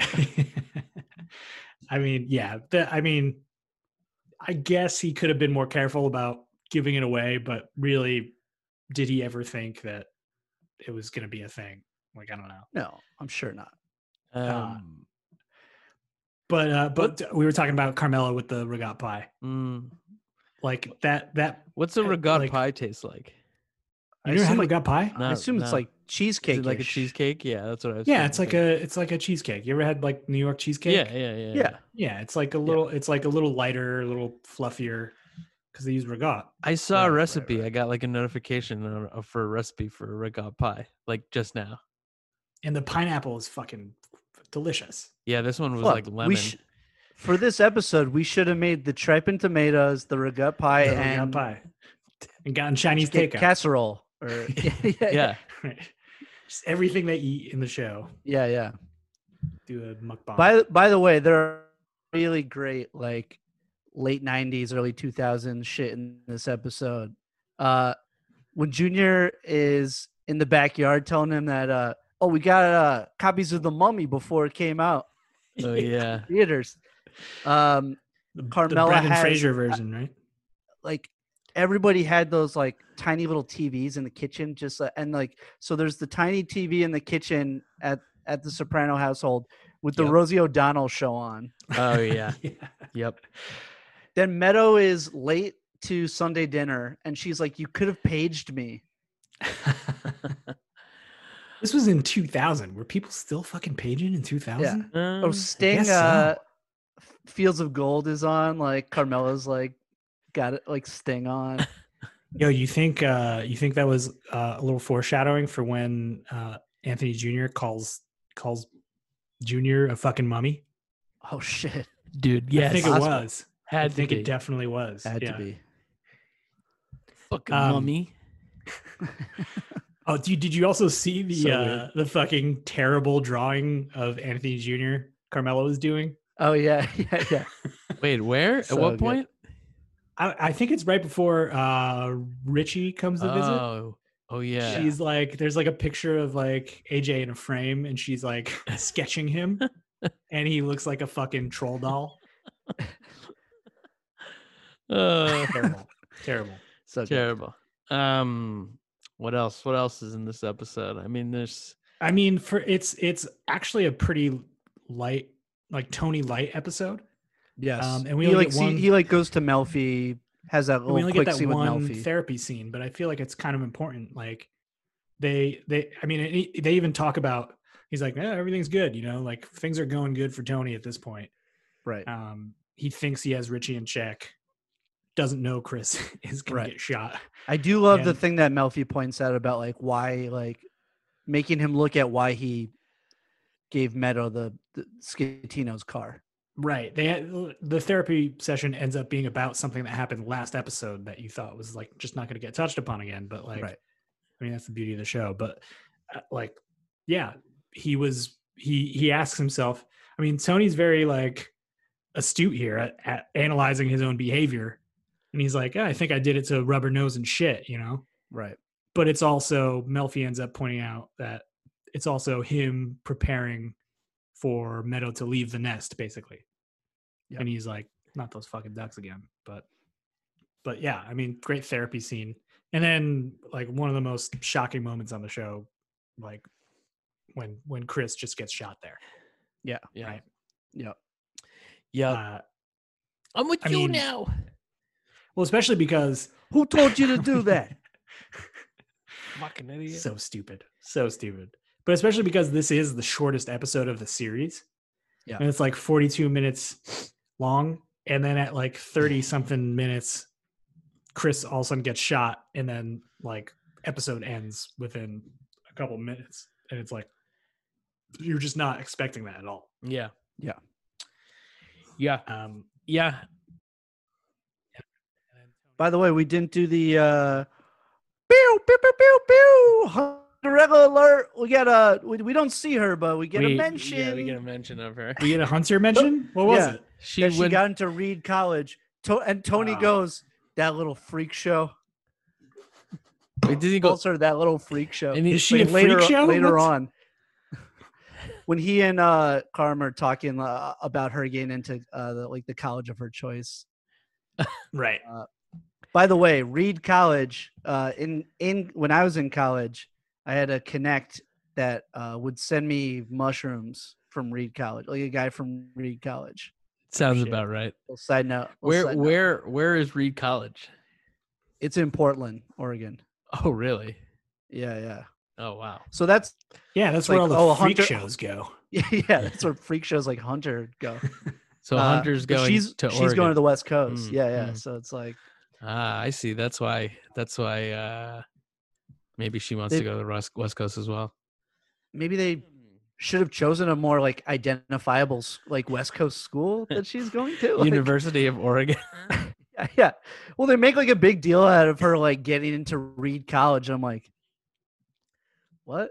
F: I mean, yeah. The, I mean, I guess he could have been more careful about giving it away, but really, did he ever think that it was going to be a thing? Like, I don't know.
G: No, I'm sure not.
E: um,
F: But uh, but we were talking about Carmela with the regat pie,
E: mm,
F: like that. That
E: what's a
F: I-
E: regat
F: like-
E: pie taste like?
F: you
G: I
F: never had
G: assume, like,
F: regat pie?
G: I
E: No,
G: assume it's
E: no.
G: like cheesecake.
E: Is it like a cheesecake? Yeah, that's what I was.
F: Yeah,
E: thinking,
F: it's like
E: but-
F: a it's like a cheesecake. You ever had like New York cheesecake?
E: Yeah, yeah, yeah,
G: Yeah.
F: yeah. It's like a little. It's like a little lighter, a little fluffier, because they use regat.
E: I saw
G: Right,
E: a
G: right,
E: recipe.
G: right.
E: I got like a notification on- uh, for a recipe for a regat pie, like just now.
F: And the pineapple is fucking delicious.
E: Yeah, this one was
G: Look,
E: like
G: we
E: lemon.
G: sh- for this episode, we should have made the tripe and tomatoes, the regat pie,
F: The regat
G: and
F: pie, and gotten Chinese
G: ca-
F: takeout.
G: casserole. Or yeah, yeah,
E: yeah,
F: Right. Just everything they eat in the show.
G: yeah, yeah.
F: Do a mukbang.
G: By by the way, there are really great like late nineties, early two thousands shit in this episode. Uh, when Junior is in the backyard telling him that, uh, oh, we got uh, copies of The Mummy before it came out
E: oh yeah.
G: theaters. Um,
F: the, the
G: Carmela
F: Brendan
G: has-
F: Fraser version, right?
G: like everybody had those like tiny little T Vs in the kitchen, just uh, and like so there's the tiny T V in the kitchen at at the Soprano household with the
E: Yep.
G: Rosie O'Donnell show on.
E: Oh yeah.
F: Yeah.
E: Yep.
G: Then Meadow is late to Sunday dinner, and she's like, "You could have paged me."
F: This was in two thousand. Were people still fucking paging in two thousand?
G: Oh,
E: Um,
G: Sting,
F: guess
G: uh,
F: so.
G: F- Fields of Gold is on. Like Carmela's like got it like Sting on.
F: Yo, you think uh you think that was uh, a little foreshadowing for when uh Anthony Junior calls calls Junior a fucking mummy?
G: Oh shit,
E: dude. Yes,
F: I think
G: possible.
F: it was.
E: had
F: I
E: to
F: think
E: be.
F: it definitely was.
G: had
F: yeah.
G: to be.
E: fucking
F: Um,
E: mummy.
F: Oh, did you, did you also see the
G: So
F: uh,
G: weird.
F: the fucking terrible drawing of Anthony Junior Carmelo was doing?
G: Oh yeah, yeah, yeah.
E: Wait, where?
G: so
E: At what
G: good.
E: point?
F: I, I think it's right before uh, Richie comes to visit.
E: Oh, Oh yeah.
F: She's like, there's like a picture of like A J in a frame, and she's like sketching him, and he looks like a fucking troll doll.
E: Uh,
F: Terrible, terrible.
G: So good.
E: terrible. Um, what else? What else is in this episode? I mean, there's
F: I mean, for it's it's actually a pretty light, like Tony light episode.
G: Yes.
F: Um, and we
G: he
F: only
G: like
F: get
G: see,
F: one-
G: he like goes to Melfi, has that
F: we
G: little
F: only
G: quick
F: get that
G: scene with
F: one
G: Melfi.
F: therapy scene, but I feel like it's kind of important. Like they they I mean it, they even talk about, he's like, yeah, everything's good, you know, like things are going good for Tony at this point.
G: Right.
F: Um, he thinks he has Richie in check, doesn't know Chris is gonna
G: Right.
F: get shot.
G: I do love the
F: and-
G: thing that Melfi points out about like why like making him look at why he gave Meadow the, the Scatino's car.
F: Right. They had, the therapy session ends up being about something that happened last episode that you thought was like just not going to get touched upon again. But like,
G: Right.
F: I mean, that's the beauty of the show. But uh, like, yeah, he was, he, he asks himself, I mean, Tony's very like astute here at, at analyzing his own behavior. And he's like, yeah, I think I did it to rubber nose and shit, you know?
G: Right.
F: But it's also, Melfi ends up pointing out that it's also him preparing for Meadow to leave the nest, basically.
G: Yep.
F: And he's like, not those fucking ducks again. But, but yeah, I mean, great therapy scene. And then like one of the most shocking moments on the show, like when, when Chris just gets shot there.
G: Yeah.
E: yeah,
F: Right.
G: Yeah.
E: yeah.
F: Uh,
E: I'm with
F: I
E: you
F: mean-
E: now.
F: well, especially because
G: Who told you to do that?
E: Fucking idiot.
F: so stupid, so stupid. But especially because this is the shortest episode of the series.
G: Yeah.
F: And it's like forty-two minutes long. And then at like thirty something minutes, Chris all of a sudden gets shot. And then like episode ends within a couple minutes. And it's like, you're just not expecting that at all.
E: yeah,
G: Yeah.
E: yeah,
F: Um,
E: yeah.
G: By the way, we didn't do the uh pew pew pew pew pew regular alert. We got a we, we don't see her, but we get
E: we,
G: a mention
E: Yeah, we get a mention of her.
F: we get a Hunter mention? What was
G: Yeah.
F: it?
E: She
G: that she
E: went.
G: got into Reed College. To- and Tony
F: Ah.
G: goes, that little freak show.
E: Wait, did he go?
G: Calls her that little freak show.
E: And he-
F: Is she
G: Like,
F: a
G: later
F: freak show?
G: later
F: What's-
G: on. When he and uh Carm are talking uh, about her getting into uh the, like the college of her choice.
F: Right.
G: By the way, Reed College, uh, in in when I was in college, I had a connect that uh, would send me mushrooms from Reed College, like a guy from Reed College.
E: Sounds
F: shit.
E: about right.
G: Little side note. little
E: Where,
G: side note.
E: where, where is Reed College?
G: It's in Portland, Oregon.
E: Oh, really?
G: Yeah, yeah.
E: Oh, wow.
G: So that's
F: Yeah, that's
G: Like,
F: where all the
G: oh,
F: freak
G: Hunter-
F: shows go.
G: yeah, that's where freak shows like Hunter go.
E: So
G: Uh,
E: Hunter's
G: but
E: going
G: she's,
E: to
G: she's
E: Oregon.
G: going to the West Coast.
E: Mm,
G: yeah, yeah.
E: mm.
G: So it's like
E: Ah, I see. That's why. That's why. Uh, maybe she wants
G: They-
E: to go to the West, West Coast as well.
G: maybe they should have chosen a more like identifiable s- like West Coast school that she's going to. Like,
E: University of Oregon.
G: Yeah, yeah. Well, they make like a big deal out of her like getting into Reed College. I'm like, what?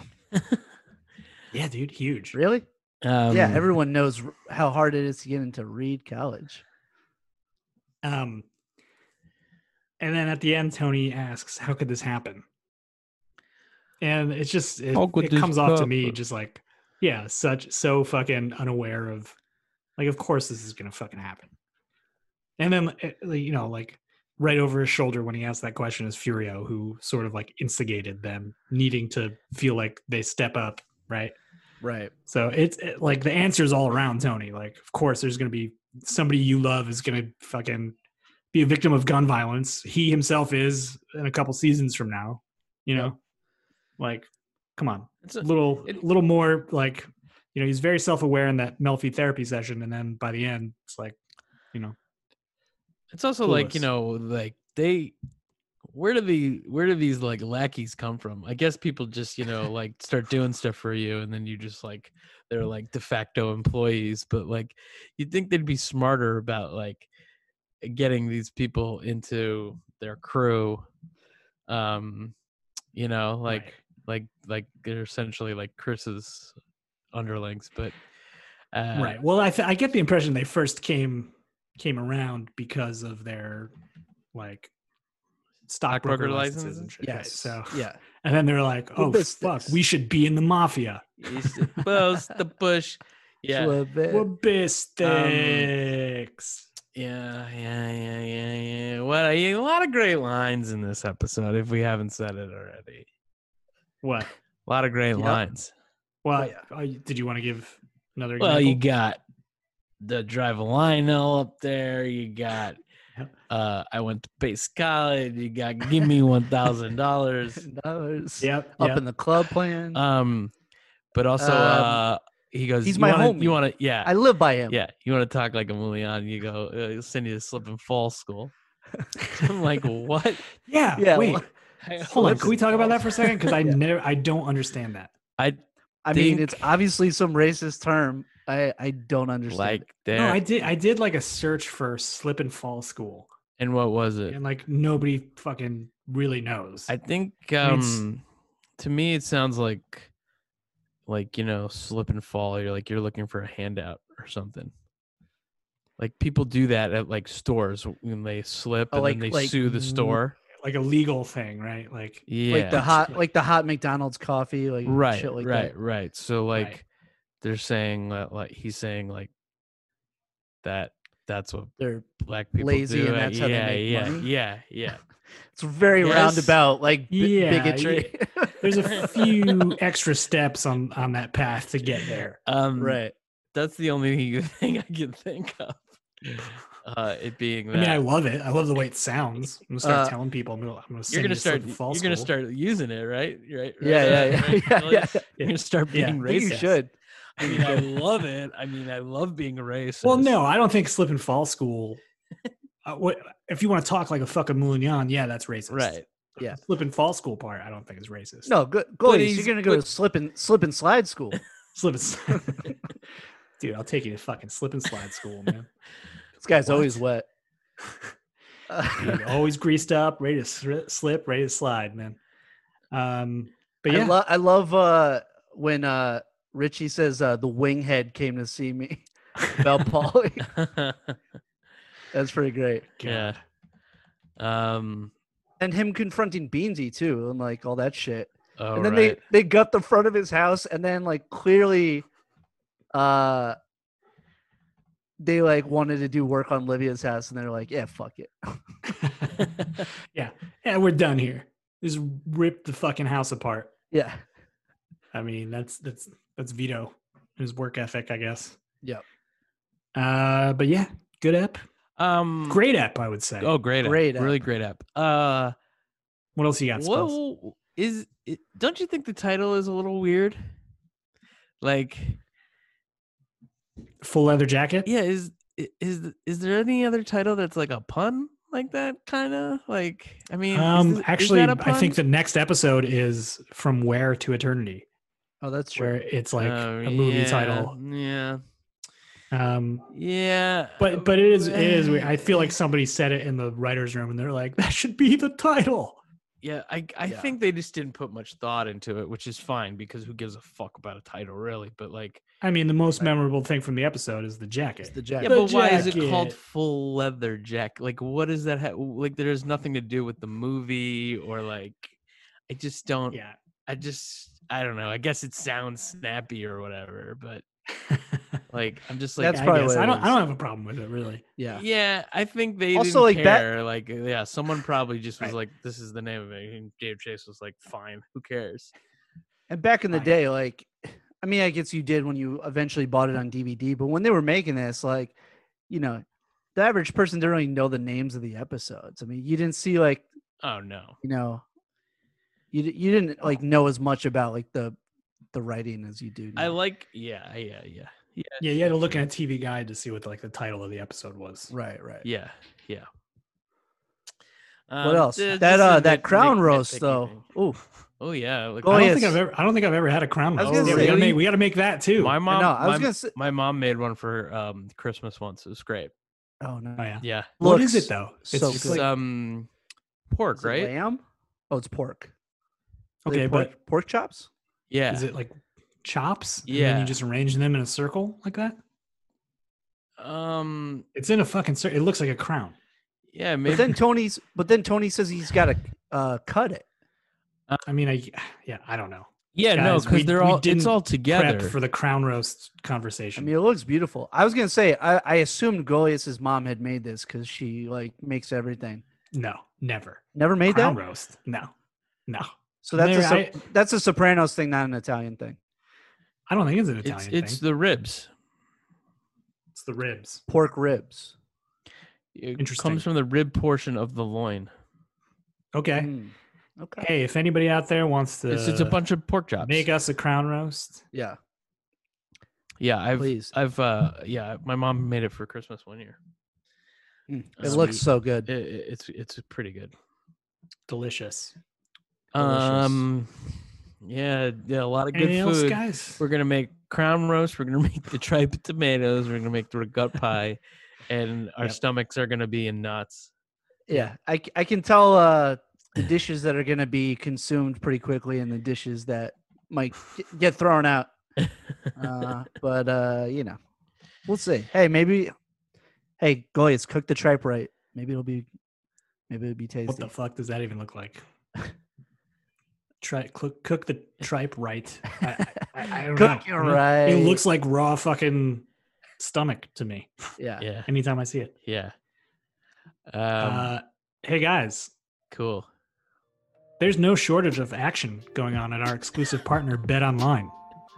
F: Yeah, dude, huge.
G: Really?
E: Um,
G: yeah, everyone knows r- how hard it is to get into Reed College.
F: Um, and then at the end, Tony asks, "How could this happen?" And it's just it,
E: How could
F: it
E: this
F: comes off to me
E: happen?
F: just like, yeah, such so fucking unaware of, like, of course this is gonna fucking happen. And then eh, like, you know, like right over his shoulder when he asked that question is Furio, who sort of like instigated them needing to feel like they step up, right?
G: Right.
F: So it's it, like the answer's all around Tony. Like, of course, there's going to be somebody you love is going to fucking be a victim of gun violence. He himself is in a couple seasons from now, you know, like, come on,
E: It's
F: a
E: a-
F: little,
E: it-
F: little more like, you know, he's very self-aware in that Melfi therapy session. And then by the end, it's like, you know,
E: It's also like, you
F: Clueless.
E: know, like they where do the where do these like lackeys come from? I guess people just, you know, like start doing stuff for you and then you just like they're like de facto employees, but like you'd think they'd be smarter about like getting these people into their crew. Um, you know, like
F: Right.
E: like like they're essentially like Chris's underlings, but uh
F: right. Well, I, th- I get the impression they first came, came around because of their like stockbroker
E: Stockbroker
F: licenses
E: licenses?
F: and shit. right?
G: Yes.
F: So,
G: yeah.
F: and then they're like, "Oh
G: business.
F: fuck, we should be in the mafia."
E: He's supposed to push. Yeah.
G: Little bit.
F: Wabbistics.
E: Yeah, yeah, yeah, yeah, yeah. What a, a lot of great lines in this episode, if we haven't said it already.
F: What?
E: A lot of great
G: Yep.
E: lines.
F: Well,
G: Oh, yeah.
F: uh, did you want to give another
E: Well,
F: example?
E: you got the drive a Lionel up there. You got
F: Yep.
E: uh I went to Pace College. You got give me one thousand dollars.
G: Dollars.
F: Yep.
G: Up
F: yep.
G: in the club plan.
E: Um, but also
G: Um,
E: uh he goes,
G: he's
E: you
G: my
E: wanna,
G: homie.
E: You want to, yeah,
G: I live by him.
E: yeah. You want to talk like a Mulian? You go, uh, he'll send you to slip and fall school. I'm like, what?
F: yeah.
G: Yeah,
F: Wait.
G: well,
F: Hold on. Can we talk about that for a second? Because I
G: Yeah.
F: never, I don't understand that.
E: I
G: I mean,
E: think-
G: it's obviously some racist term. I I don't understand.
E: like
G: it.
E: there.
F: No, I did. I did like a search for slip and fall school,
E: and what was it?
F: and like nobody fucking really knows.
E: I think
F: mean, it's-
E: um to me it sounds like like you know slip and fall. You're like you're looking for a handout or something. Like people do that at like stores when they slip
G: Oh,
E: and
G: like-
E: then they
G: like-
E: sue the store.
F: like a legal thing, right? Like,
E: Yeah,
G: Like the hot, like the hot McDonald's coffee, like
E: right,
G: shit like
E: right,
G: that.
E: right. So like
F: Right.
E: they're saying that, like he's saying like that. That's what
G: They're
E: black people
G: lazy
E: do.
G: and
E: uh,
G: that's how they
E: yeah,
G: make
E: yeah,
G: money?
E: yeah, yeah.
G: it's very
E: Yes.
G: roundabout, like bi-
F: Yeah,
G: bigotry.
F: there's a few extra steps on on that path to get there.
E: Um,
G: right.
E: That's the only thing I can think of. Uh, it being
F: I
E: that.
F: mean, I love it. I love the way it sounds. I'm gonna start
G: Uh,
F: telling people. I'm gonna, I'm gonna
E: you're
F: send
E: gonna
F: you to
E: start.
F: slip and fall
E: You're gonna
F: school.
E: start using it, right? Right. right
G: Yeah, yeah,
E: right,
G: yeah,
E: right,
G: yeah,
E: Elliot?
G: yeah.
E: You're gonna start
F: Yeah.
E: being
G: I think
E: racist.
G: you should.
E: I mean, I love it. I mean, I love being a racist.
F: Well, no, I don't think slip and fall school. uh, what if you want to talk like a fucking Mulignan? Yeah, that's racist.
E: Right.
G: Yeah.
F: Slip and fall school part, I don't think is racist.
G: No, go, go.
E: he's-
G: You're gonna go
E: but-
G: to slip and slip and slide school.
F: slip and slide. Dude, I'll take you to fucking slip and slide school, man.
G: This guy's
F: What?
G: always wet.
F: Dude, always greased up, ready to sri- slip, ready to slide, man. Um, but
G: I,
F: yeah,
G: lo- I love uh, when uh, Richie says uh, the winghead came to see me about Paulie. That's pretty great.
E: yeah. Um.
G: And him confronting Beansy too, and like all that shit.
E: Oh,
G: and then
E: right.
G: they they gut the front of his house, and then like clearly, uh, they like wanted to do work on Livia's house, and they're like, yeah, fuck it.
F: yeah, yeah, we're done here. Just rip the fucking house apart.
G: Yeah.
F: I mean, that's that's that's Vito, his work ethic, I guess.
G: Yep.
F: Uh, but yeah, good app,
E: um.
F: great app, I would say.
E: Oh, great.
G: Great
E: app. Really
G: app.
E: great app. Uh.
F: What else you got? Spells?
E: Whoa. Is it, don't you think the title is a little weird? Like,
F: Full leather jacket.
E: yeah. Is is is there any other title that's like a pun like that? Kind of like. I mean,
F: Um,
E: is th- is
F: actually,
E: that a
F: I think
E: pun?
F: the next episode is From Where to Eternity,
G: Oh, that's true.
F: where it's like
E: Oh,
F: a movie
E: yeah,
F: title.
E: Yeah.
F: Um,
E: Yeah.
F: but but it is it is weird. I feel like somebody said it in the writers' room, and they're like, "That should be the title."
E: Yeah, I I
G: Yeah.
E: think they just didn't put much thought into it, which is fine because who gives a fuck about a title, really? But like,
F: I mean, the most memorable thing from the episode is the jacket.
G: It's the
E: yeah,
G: jacket.
F: The
E: but why is it called
F: jacket.
E: full leather jacket? Like, what does that have? Like, there's nothing to do with the movie or like, I just don't.
F: Yeah.
E: I just I don't know. I guess it sounds snappy or whatever, but like, I'm just like,
G: That's
F: I
G: probably
F: guess.
G: what it
F: I don't. I
G: is.
F: don't have a problem with it, really.
G: Yeah.
E: yeah, I think they
G: Also,
E: didn't
G: like, that-
E: care. Like, yeah, someone probably just was
F: Right.
E: like, "This is the name of it," and Dave Chase was like, "Fine, who cares?"
G: And back in the
F: Right.
G: day, like, I mean, I guess you did when you eventually bought it on D V D, but when they were making this, like, you know, the average person didn't really know the names of the episodes. I mean, you didn't see like,
E: Oh no.
G: you know, you di- you didn't like know as much about like the the writing as you do.
E: I
G: now.
E: like, yeah, yeah, yeah, yeah,
F: Yeah, you had to look at a T V guide to see what like the title of the episode was.
G: right, right.
E: yeah, yeah.
G: What
E: Um,
G: else?
E: th-
G: That
E: this is
G: uh,
E: nit-
G: that crown
E: nit-
G: roast
E: nitpicky
G: though.
E: thing.
G: Ooh,
E: Oh yeah. Like,
G: Oh,
F: I
E: my-
F: don't
G: yes.
F: think I've ever. I don't think I've ever had a crown
G: I was
F: roast.
G: gonna
F: Yeah, we gotta
E: say-
F: make. We gotta make that too.
E: My mom.
G: no, I was
E: my,
G: gonna say.
E: my mom made one for um Christmas once. It was great.
G: Oh no,
F: Oh yeah.
E: Yeah.
F: What is
G: Looks
F: it though?
G: so
F: just
E: It's
G: good.
F: like-
E: um pork,
G: Is it
E: right?
G: lamb? Oh, it's pork. Are they
F: okay,
G: pork,
F: but
G: pork chops.
E: Yeah.
F: is it like chops? And then
E: Yeah.
F: you just arrange them in a circle like that.
E: Um
F: It's in a fucking circle. It looks like a crown.
E: Yeah, maybe.
G: But then Tony's. But then Tony says he's got to uh, cut it.
F: I mean, I yeah, I don't know.
E: yeah, no,
F: Guys, we-
E: because they're
F: we
E: all. It's
F: didn't
E: all
F: Prep
E: together.
F: for the crown roast
G: I
F: conversation.
G: mean, it looks beautiful. I was gonna say I, I assumed Goliath's mom had made this because she like makes everything.
F: no, never.
G: Never made
F: Crown
G: that.
F: roast. No, no.
G: So that's a,
F: Maybe
G: so- that's a Sopranos thing, not an Italian thing.
F: I don't think it's an
E: it's
F: Italian
E: it's
F: thing.
E: the ribs.
F: It's the ribs.
G: Pork ribs.
E: It
F: Interesting.
E: comes from the rib portion of the loin.
F: Okay.
G: Mm, okay.
F: Hey, if anybody out there wants to
E: It's it's a bunch of pork chops.
F: make us a crown roast,
G: Yeah.
E: Yeah, I've
G: Please.
E: I've uh yeah, my mom made it for Christmas one year.
G: Mm, It
E: Uh,
G: looks
E: sweet.
G: so good.
E: It, it- it's it's pretty good.
F: delicious.
G: Delicious.
E: Um, yeah, yeah, a lot of good
F: Anything else,
E: food.
F: guys?
E: We're gonna make crown roast. We're gonna make the tripe tomatoes. We're gonna make the gut pie, and our
F: Yep.
E: stomachs are gonna be in knots.
G: Yeah, I, c- I can tell uh, the dishes that are going to be consumed pretty quickly and the dishes that might g- get thrown out. Uh, but, uh, you know, we'll see. Hey, maybe, hey, Goliath, cook the tripe right. Maybe it'll be, maybe it'll be tasty.
F: What the fuck does that even look like? Try cook, cook the tripe right. I, I, I don't
G: Cook
F: know.
G: it right.
F: It looks like raw fucking stomach to me.
G: Yeah.
E: Yeah,
F: Anytime I see it.
E: yeah. Um,
F: uh, hey guys,
E: cool.
F: there's no shortage of action going on at our exclusive partner, Bet Online.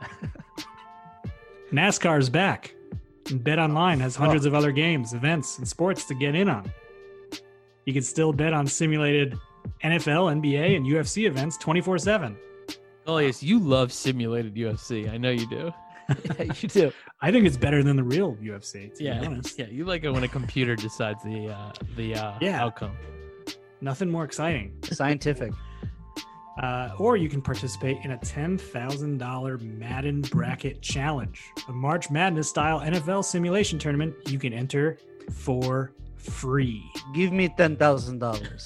F: NASCAR's back. And Bet Online has hundreds of other games, events, and sports to get in on. You can still bet on simulated N F L, N B A, and U F C events twenty-four seven.
E: Oh yes, you love simulated U F C. I know you do.
G: Yeah, you do.
F: I think it's better than the real U F C, to
E: Yeah,
F: be honest.
E: yeah. You like it when a computer decides the uh, the uh,
F: Yeah.
E: outcome.
F: Nothing more exciting.
G: Scientific.
F: Uh, or you can participate in a ten thousand dollars Madden Bracket Challenge, a March Madness style N F L simulation tournament you can enter for free.
G: Give me ten thousand dollars.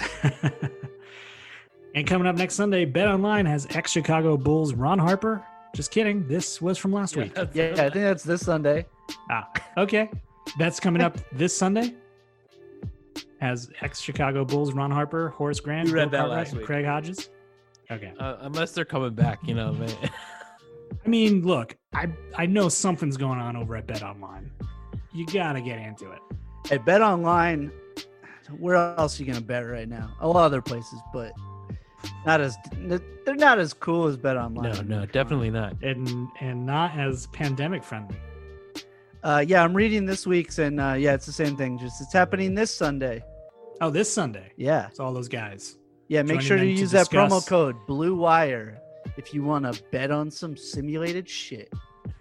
F: And coming up next Sunday, Bet Online has ex-Chicago Bulls Ron Harper. Just kidding. This was from last week.
G: Yeah, I think that's this Sunday.
F: Ah, okay. That's coming up this Sunday. Has ex-Chicago Bulls Ron Harper, Horace Grant,
E: You read
F: Bill
E: that
F: Cartwright,
E: last
F: and
E: week.
F: Craig Hodges. Okay.
E: Uh, unless they're coming back, you know, man.
F: I mean, look, I I know something's going on over at Bet Online. You gotta get into it.
G: Hey, Bet Online. Where else are you gonna bet right now? A lot of other places, but not as they're not as cool as Bet Online.
E: No, no, definitely not.
F: And and not as pandemic friendly.
G: Uh, yeah, I'm reading this week's, and uh, yeah, it's the same thing. Just it's happening this Sunday.
F: Oh, this Sunday.
G: Yeah,
F: It's all those guys.
G: yeah. Make
F: Joining
G: sure to
F: them to
G: use that promo
F: discuss-
G: code Blue Wire if you want to bet on some simulated shit.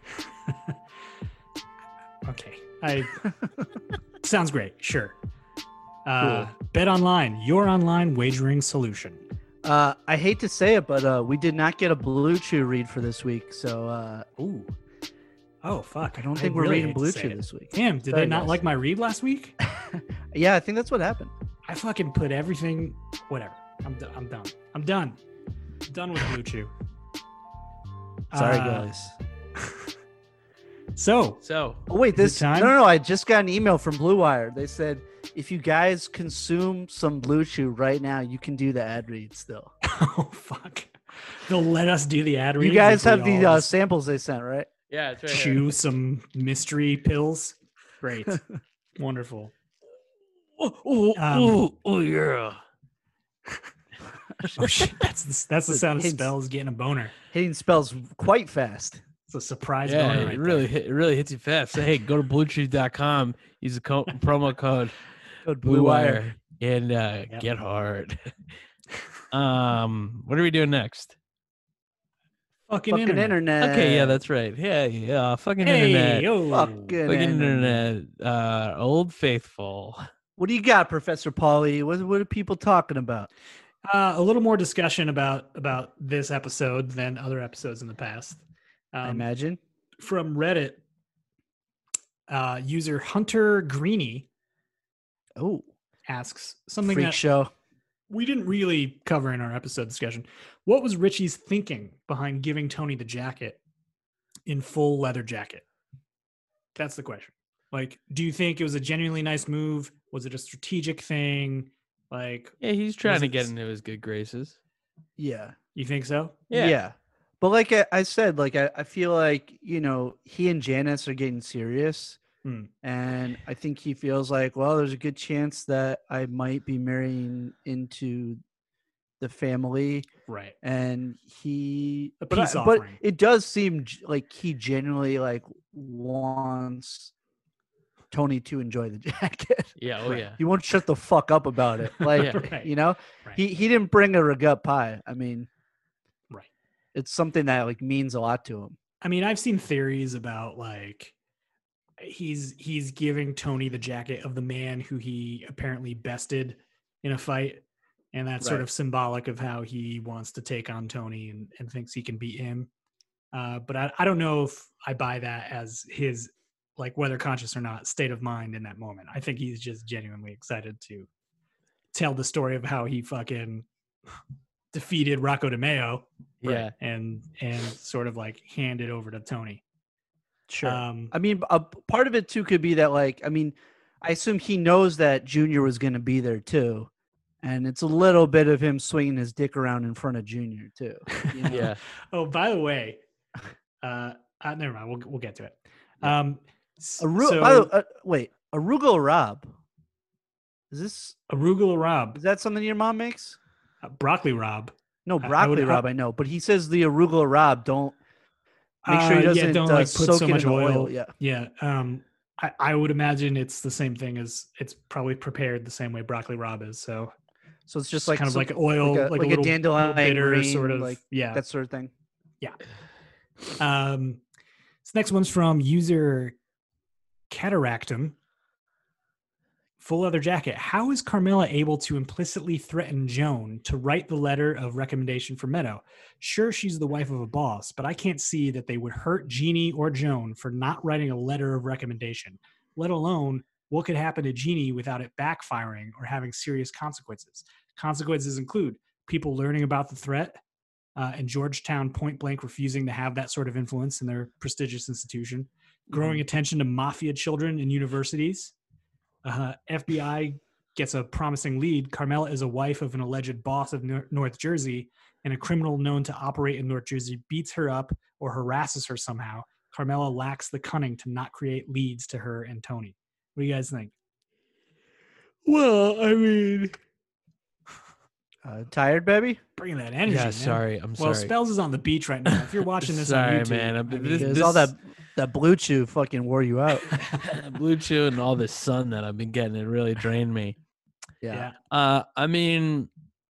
F: Okay. I sounds great. Sure. Uh, Bet Online, your online wagering solution.
G: Uh, I hate to say it, but uh, we did not get a Blue Chew read for this week, so uh,
F: Ooh. Oh fuck.
G: I don't think we're
F: really
G: reading
F: hate to
G: Blue
F: say
G: Chew
F: it.
G: this week.
F: Damn, did
G: Sorry,
F: they not
G: guys.
F: like my read last week?
G: Yeah, I think that's what happened.
F: I fucking put everything. Whatever. I'm do- I'm done. I'm done. Done with Blue Chew.
G: Sorry,
F: Uh,
G: guys.
F: So
E: So
G: Oh wait,
F: Is it
G: this no,
F: time?
G: no, no. I just got an email from Blue Wire. They said if you guys consume some Blue Chew right now, you can do the ad read still.
F: oh fuck. They'll let us do the ad read.
G: You guys have the uh, samples they sent, right?
E: yeah, it's right here.
F: chew some mystery pills. Great. Wonderful.
E: Oh, oh,
F: Um,
E: oh, oh, yeah.
F: Oh shit. That's the, that's the
G: The
F: sound of
G: hints.
F: spells getting a boner.
G: Hitting spells quite fast.
F: It's a surprise
E: Yeah,
F: boner
E: it
F: right
E: really
F: there.
E: hit, it really hits you fast. So hey, go to blue chew dot com, use the co- promo code
G: Code
E: Blue Wire and uh,
F: Yep.
E: get hard. um, what are we doing next?
F: Fucking,
G: Fucking
F: internet.
G: internet.
E: Okay, yeah, that's right. Yeah, yeah, fucking
F: Hey,
E: internet.
F: yo.
G: Fucking
E: Fucking
G: internet.
E: internet. Uh, old faithful.
G: What do you got, Professor Pauly? What what are people talking about?
F: Uh, a little more discussion about about this episode than other episodes in the past.
G: I
F: Um,
G: imagine.
F: from Reddit, uh, user Hunter Greeny
G: Oh,
F: asks something
G: freak
F: that
G: show.
F: we didn't really cover in our episode discussion. What was Richie's thinking behind giving Tony the jacket in full leather jacket? That's the question. Like, do you think it was a genuinely nice move? Was it a strategic thing? Like,
E: Yeah, he's trying
F: Was
E: to
F: it
E: get
F: s-
E: into his good graces.
G: Yeah.
F: you think so?
E: Yeah.
G: Yeah. But like I, I said, like I, I feel like, you know, he and Janice are getting serious.
F: Hmm.
G: And I think he feels like, well, there's a good chance that I might be marrying into the family.
F: Right.
G: And he
F: A
G: but, I-
F: peace
G: but
F: offering.
G: it does seem g- like he genuinely like wants Tony to enjoy the jacket.
E: Yeah. Oh,
F: Right.
E: yeah.
G: He won't shut the fuck up about it. Like,
E: Yeah.
F: Right.
G: you know,
F: Right.
G: he, he didn't bring a regut pie. I mean,
F: Right.
G: it's something that like means a lot to him.
F: I mean, I've seen theories about like he's he's giving Tony the jacket of the man who he apparently bested in a fight, and that's sort
G: Right.
F: of symbolic of how he wants to take on Tony and, and thinks he can beat him. Uh, but I, I don't know if I buy that as his, like, whether conscious or not, state of mind in that moment. I think he's just genuinely excited to tell the story of how he fucking defeated Rocco DeMeo
E: Yeah.
F: and and sort of like hand it over to Tony.
G: Sure.
F: Um,
G: I mean, a p- part of it too could be that, like, I mean, I assume he knows that Junior was going to be there too, and it's a little bit of him swinging his dick around in front of Junior too. You know?
E: Yeah.
F: Oh, by the way, uh, uh never mind. We'll we'll get to it. Um, s-
G: Aru-
F: so
G: by the, uh, wait, arugula Rob. Is this
F: arugula Rob,
G: is that something your mom makes?
F: uh, broccoli Rob.
G: No,
F: I- I
G: broccoli
F: would-
G: Rob. I know, but he says the arugula Rob. Don't make sure he
F: Uh,
G: doesn't
F: yeah, don't
G: uh,
F: like put
G: soak
F: so
G: it
F: much
G: in the
F: oil.
G: Yeah.
F: Yeah. Um, I, I would imagine it's the same thing as it's probably prepared the same way broccoli Rob is. So
G: So it's just like
F: kind of
G: some-
F: like oil,
G: like a,
F: like,
G: like
F: a, little,
G: dandelion
F: little bitter
G: green,
F: sort of.
G: like
F: yeah.
G: that sort of thing.
F: Um, this next one's from user Cataractum. Full leather jacket. How is Carmela able to implicitly threaten Joan to write the letter of recommendation for Meadow? Sure, she's the wife of a boss, but I can't see that they would hurt Jeannie or Joan for not writing a letter of recommendation, let alone what could happen to Jeannie without it backfiring or having serious consequences. Consequences include people learning about the threat, uh, and Georgetown point blank refusing to have that sort of influence in their prestigious institution, growing attention to mafia children in universities. Uh, F B I gets a promising lead. Carmela is a wife of an alleged boss of Nor- North Jersey, and a criminal known to operate in North Jersey beats her up or harasses her somehow. Carmela lacks the cunning to not create leads to her and Tony. What do you guys think?
E: Well, I mean,
G: Uh, tired, baby?
F: Bringing that energy.
E: yeah.
F: man.
E: Sorry, I'm
F: Well,
E: sorry.
F: Spells is on the beach right now. If you're watching this
E: Sorry,
F: on YouTube,
E: man.
F: I
E: I'm-
F: mean,
E: this-
G: Because all that
E: this-
G: that blue chew fucking wore you out.
E: Blue Chew and all this sun that I've been getting, it really drained me.
G: Yeah.
F: yeah.
E: Uh, I mean,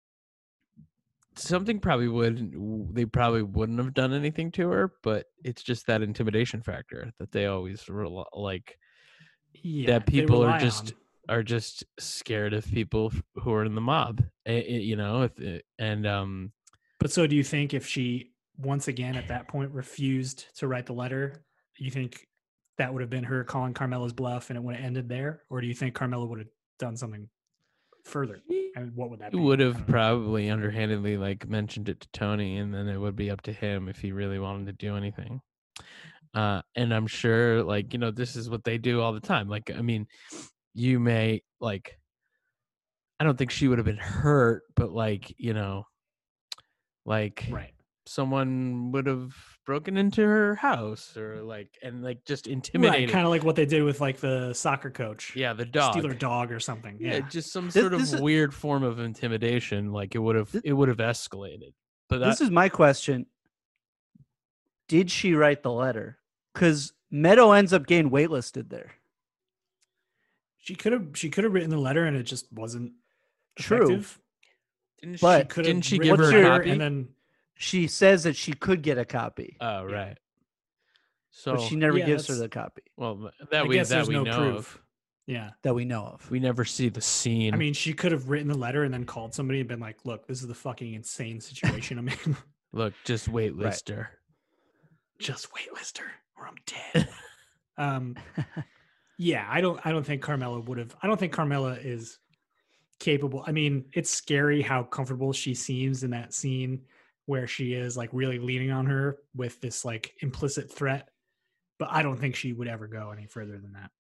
E: something probably would. They probably wouldn't have done anything to her, but it's just that intimidation factor that they always rel- like.
F: Yeah,
E: that
F: they
E: people are
F: rely
E: just
F: on.
E: are just scared of people f- who are in the mob. eh, eh, you know, if it- and um,
F: But so do you think if she once again at that point refused to write the letter, you think that would have been her calling Carmela's bluff and it would have ended there? Or do you think Carmela would have done something further? And what would that
E: he
F: be?
E: would
F: I
E: have
F: don't know.
E: probably underhandedly like mentioned it to Tony, and then it would be up to him if he really wanted to do anything. Uh, and I'm sure, like, you know, this is what they do all the time. Like, I mean, you may like, I don't think she would have been hurt, but like, you know, like
F: Right.
E: someone would have broken into her house or like, and like just
F: Right.
E: intimidated.
F: Kind of like what they did with like the soccer coach.
E: Yeah, the dog.
F: Steal her dog or something.
E: Yeah,
F: Yeah.
E: just some
G: This-
E: sort of
G: this is-
E: weird form of intimidation. Like it would have,
G: This-
E: it would have escalated. But that,
G: This is my question. Did she write the letter? Because Meadow ends up getting waitlisted there.
F: She could have she could have written the letter and it just wasn't
G: True.
F: effective.
E: didn't
G: but
E: she,
F: Could have
E: didn't she
F: written
E: give her
G: the
E: a
G: letter
E: copy?
F: and then
G: She says that she could get a copy,
E: Oh,
F: Yeah.
E: right. So,
G: but she never
F: Yeah,
G: gives her
F: that's-
G: the copy
E: well, th- that
F: I
E: we
F: guess
E: that
F: there's
E: we
F: no
E: know
F: proof.
E: of.
F: Yeah.
G: that we know of.
E: We never see the scene.
F: I mean, she could have written the letter and then called somebody and been like, look, this is the fucking insane situation I'm in.
E: look, just waitlist her.
F: Just waitlist her or I'm dead. um, yeah, I don't I don't think Carmela would have I don't think Carmela is capable. I mean, it's scary how comfortable she seems in that scene where she is like really leaning on her with this like implicit threat. But I don't think she would ever go any further than that.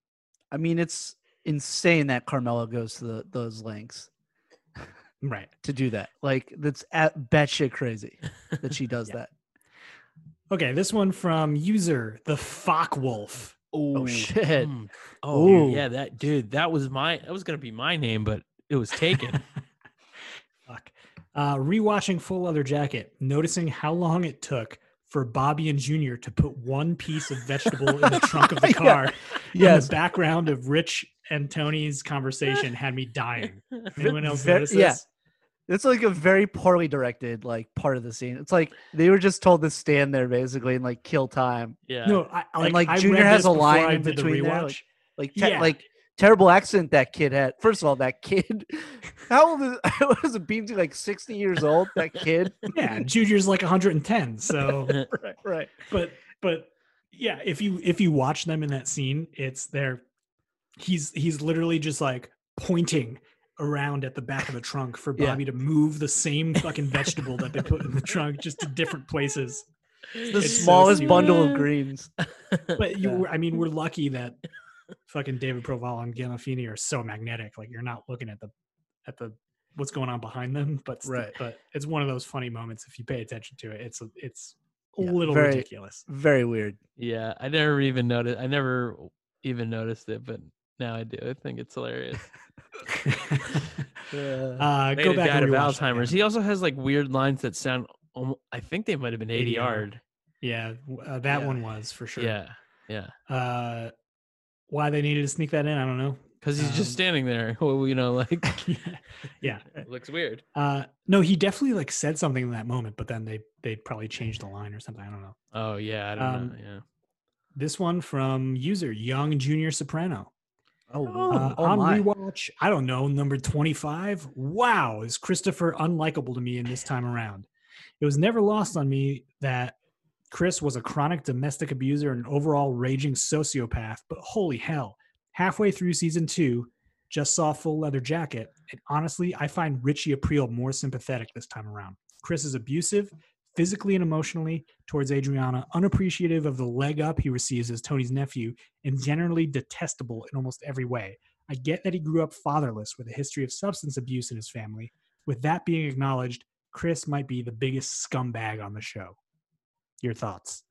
G: I mean, it's insane that Carmella goes to the, those lengths
F: Right.
G: to do that. Like, that's at batshit crazy that she does
F: Yeah.
G: that.
F: Okay, this one from user the Fock Wolf.
G: Oh, shit.
E: Mm. Oh
G: Ooh.
E: yeah, that dude. That was my. That was gonna be my name, but it was taken.
F: Fuck. Uh, rewatching Full Leather Jacket, noticing how long it took for Bobby and Junior to put one piece of vegetable in the trunk of the
G: Yeah.
F: car.
G: Yes.
F: And the background of Rich and Tony's conversation had me dying. Anyone else
G: Ve-
F: notice
G: yeah.
F: this?
G: It's like a very poorly directed like part of the scene. It's like they were just told to stand there basically and like kill time.
E: Yeah.
F: No, I,
G: And,
F: like,
G: like,
F: I
G: Junior
F: read
G: has
F: this
G: a
F: before
G: line
F: I
G: in
F: did the
G: between there,
F: rewatch.
G: like- Like te-
F: Yeah.
G: like terrible accent that kid had. First of all, that kid. How old is was it? Beansy like sixty years old? That kid.
F: Yeah, Junior's like one hundred ten. So,
G: right. Right.
F: but but yeah, if you if you watch them in that scene, it's there. He's he's literally just like pointing around at the back of the trunk for
G: Yeah.
F: Bobby to move the same fucking vegetable that they put in the trunk, just to different places.
G: The
F: It's so
G: smallest
F: stupid.
G: bundle of greens.
F: But you,
G: Yeah.
F: were I mean, we're lucky that fucking David Proval and Gandolfini are so magnetic. Like you're not looking at the at the what's going on behind them. But st-
G: Right.
F: but it's one of those funny moments if you pay attention to it. It's a, it's a
G: Yeah,
F: little
G: very-
F: ridiculous.
G: Very weird.
E: Yeah, I never even noticed. I never even noticed it, but now I do. I think it's hilarious.
F: uh,
E: Made
F: go
E: a
F: back
E: dad
F: and
E: of
F: rewatch that,
E: Alzheimer's.
F: man.
E: He also has like weird lines that sound. almo- I think they might have been
F: A D R.
E: A D R'd.
F: Yeah, w- uh, that
G: Yeah.
F: one was for sure.
E: Yeah, yeah.
F: Uh, why they needed to sneak that in, I don't know.
E: Because he's
F: Um,
E: just standing there. Well, you know, like
F: Yeah.
E: looks weird.
F: Uh, no, he definitely like said something in that moment, but then they they probably changed the line or something. I don't know.
E: Oh yeah, I don't
F: Um,
E: know. Yeah.
F: This one from user Young Junior Soprano.
G: Oh,
F: Uh,
G: oh
F: on
G: my.
F: rewatch, I don't know, number twenty-five. Wow, is Christopher unlikable to me in this time around? It was never lost on me that Chris was a chronic domestic abuser and overall raging sociopath, but holy hell, halfway through season two, just saw Full Leather Jacket, and honestly, I find Richie Aprile more sympathetic this time around. Chris is abusive, physically and emotionally, towards Adriana, unappreciative of the leg up he receives as Tony's nephew, and generally detestable in almost every way. I get that he grew up fatherless with a history of substance abuse in his family. With that being acknowledged, Chris might be the biggest scumbag on the show. Your thoughts?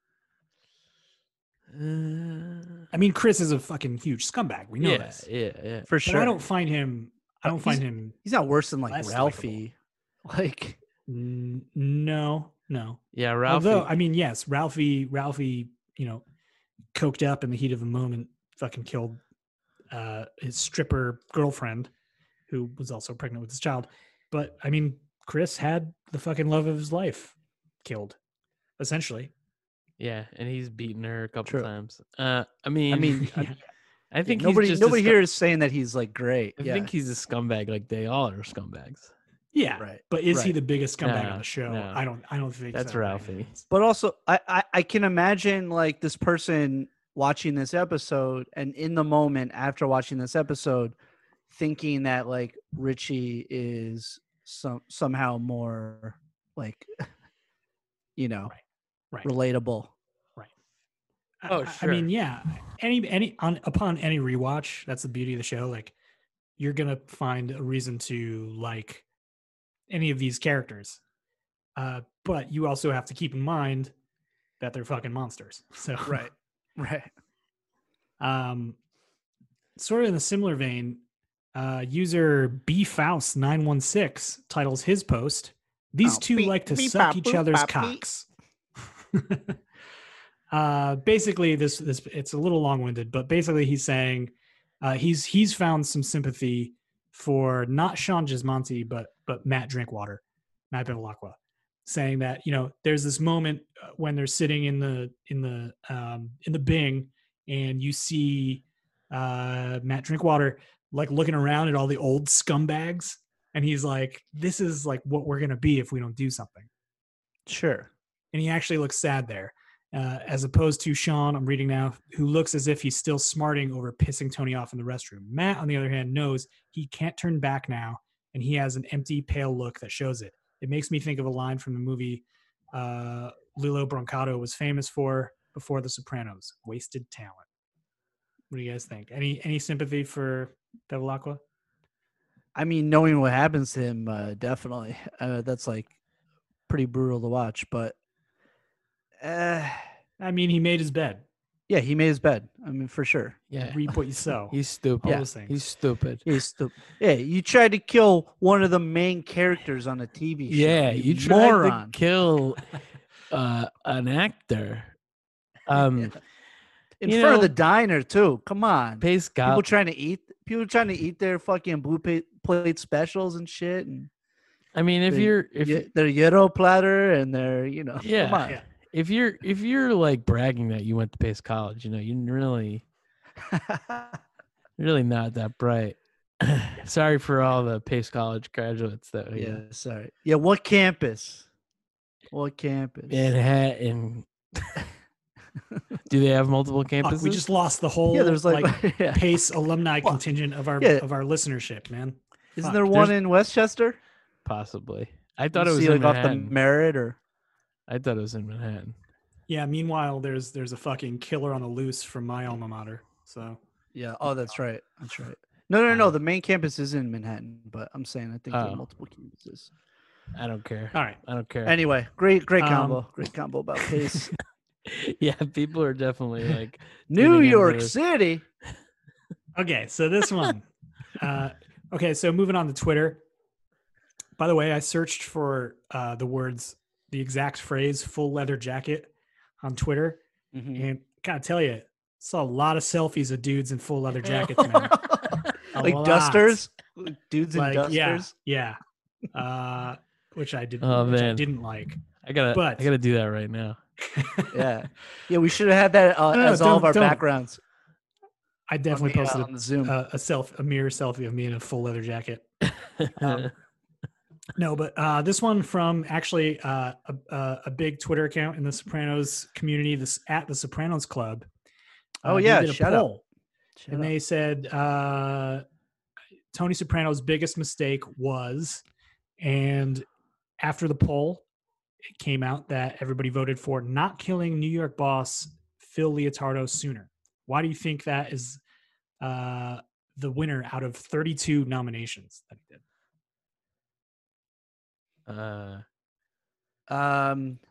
E: Uh,
F: I mean, Chris is a fucking huge scumbag. We know
E: yeah,
F: this.
E: yeah, yeah.
G: For
F: But
G: sure.
F: I don't find him. I don't
G: He's-
F: find him.
G: He's not worse than like
F: less
G: Ralphie. Like
F: n- No, no.
E: Yeah, Ralphie.
F: Although, I mean, yes, Ralphie, Ralphie, you know, coked up in the heat of the moment, fucking killed uh, his stripper girlfriend, who was also pregnant with his child. But I mean, Chris had the fucking love of his life killed, essentially.
E: yeah, and he's beaten her a couple
G: True.
E: times. Uh, I mean,
G: I mean,
F: Yeah.
E: I think
G: nobody
E: he's just
G: nobody
E: a
G: here
E: scum-
G: is saying that he's like great.
E: I
G: yeah.
E: think he's a scumbag. Like they all are scumbags.
F: Yeah,
G: Right,
F: but is he
G: right.
F: the biggest scumbag
E: No,
F: on the show?
E: no.
F: I don't. I don't think
E: That's
F: so by any
E: Ralphie.
F: means.
G: But also, I, I I can imagine like this person watching this episode and in the moment after watching this episode, thinking that like Richie is some somehow more like, you know,
F: Right.
G: relatable.
F: I-
E: Oh,
F: I- I mean,
E: sure.
F: yeah. Any any on upon any rewatch, that's the beauty of the show. Like, you're gonna find a reason to like any of these characters. Uh, but you also have to keep in mind that they're fucking monsters. So
G: Right. Right.
F: Um, sort of in a similar vein, uh, user B Faust nine one six titles his post, "These
G: Oh,
F: two
G: beep,
F: like to
G: beep,
F: suck
G: bop,
F: each
G: boop,
F: other's
G: bop, beep."
F: cocks." uh, basically, this this it's a little long winded, but basically he's saying uh, he's he's found some sympathy for not Sean Gismonti, but but Matt Drinkwater, Matt Bevilacqua, saying that, you know, there's this moment uh, when they're sitting in the in the um, in the Bing, and you see uh, Matt Drinkwater like looking around at all the old scumbags, and he's like, "This is like what we're gonna be if we don't do something."
G: Sure.
F: And he actually looks sad there, uh, as opposed to Sean, I'm reading now, who looks as if he's still smarting over pissing Tony off in the restroom. Matt, on the other hand, knows he can't turn back now, and he has an empty, pale look that shows it. It makes me think of a line from the movie uh, Lilo Brancato was famous for before The Sopranos: wasted talent. What do you guys think? Any any sympathy for Bevilacqua?
G: I mean, knowing what happens to him, uh, definitely. Uh, that's like pretty brutal to watch. But uh,
F: I mean, he made his bed.
G: yeah, he made his bed. I mean, for sure.
E: Yeah,
F: Reap what you sow.
E: he's stupid.
F: All those things.
E: He's stupid.
G: He's stu- yeah, you tried to kill one of the main characters on a T V show.
E: Yeah, you tried
G: moron.
E: to kill uh, an actor. Um,
G: Yeah. In
E: you
G: front of
E: know,
G: the diner too. Come on.
E: Pace
G: People
E: got.
G: trying to eat. People trying to eat their fucking blue pa- plate specials and shit. And
E: I mean, if
G: their-
E: you're if
G: ye- their gyro platter and their, you know,
E: Yeah.
G: come on.
F: Yeah.
E: if you're if you're like bragging that you went to Pace College, you know, you're really really not that bright. Sorry for all the Pace College graduates that we
G: yeah, sorry. Yeah, what campus? What campus?
E: Manhattan. Do they have multiple campuses?
F: Fuck, we just lost the whole
G: yeah, there's like,
F: like,
G: yeah.
F: Pace alumni
G: Well,
F: contingent of our
G: yeah.
F: of our listenership, man.
G: Isn't
F: Fuck.
G: there one
E: There's-
G: in Westchester?
E: Possibly. I thought
G: You
E: it was
G: see,
E: in
G: like off the
E: Manhattan.
G: Merit or
E: I thought it was in Manhattan.
F: Yeah. Meanwhile, there's there's a fucking killer on the loose from my alma mater. So
G: yeah. Oh, that's right. That's right. No, no, no. The main campus is in Manhattan, but I'm saying I think there
E: Oh.
G: are multiple campuses.
E: I don't care.
F: all right.
E: I don't care.
G: Anyway, great, great
F: Um,
G: combo. Great combo about Pace.
E: Yeah, people are definitely like
G: New
E: tuning into
G: York
E: this.
G: City.
F: Okay, so this one. uh, okay, so moving on to Twitter. By the way, I searched for uh, the words, the exact phrase "full leather jacket" on Twitter,
G: Mhm.
F: and gotta tell you, saw a lot of selfies of dudes in full leather jackets, man. A
G: like
F: lot.
G: dusters, dudes in
F: Like,
G: dusters.
F: yeah, yeah. Uh, which I didn't.
E: Oh,
F: which I
E: man.
F: didn't like.
E: I gotta
F: But-
E: I gotta do that right now.
G: Yeah, yeah. We should have had that uh,
F: No, no,
G: as all of
F: don't-
G: our
F: don't.
G: backgrounds.
F: I definitely
G: on the, uh,
F: posted
G: on the Zoom.
F: a, a self a mirror selfie of me in a full leather jacket. Um, no, but uh, this one from actually uh, a, a, a big Twitter account in the Sopranos community, this at the Sopranos Club.
G: Oh,
F: they
G: yeah,
F: did a
G: shout out.
F: poll,
G: Shut
F: and
G: up.
F: they said uh, Tony Soprano's biggest mistake was, and after the poll, it came out that everybody voted for not killing New York boss Phil Leotardo sooner. Why do you think that is uh, the winner out of thirty-two nominations that he did?
E: uh
G: Um,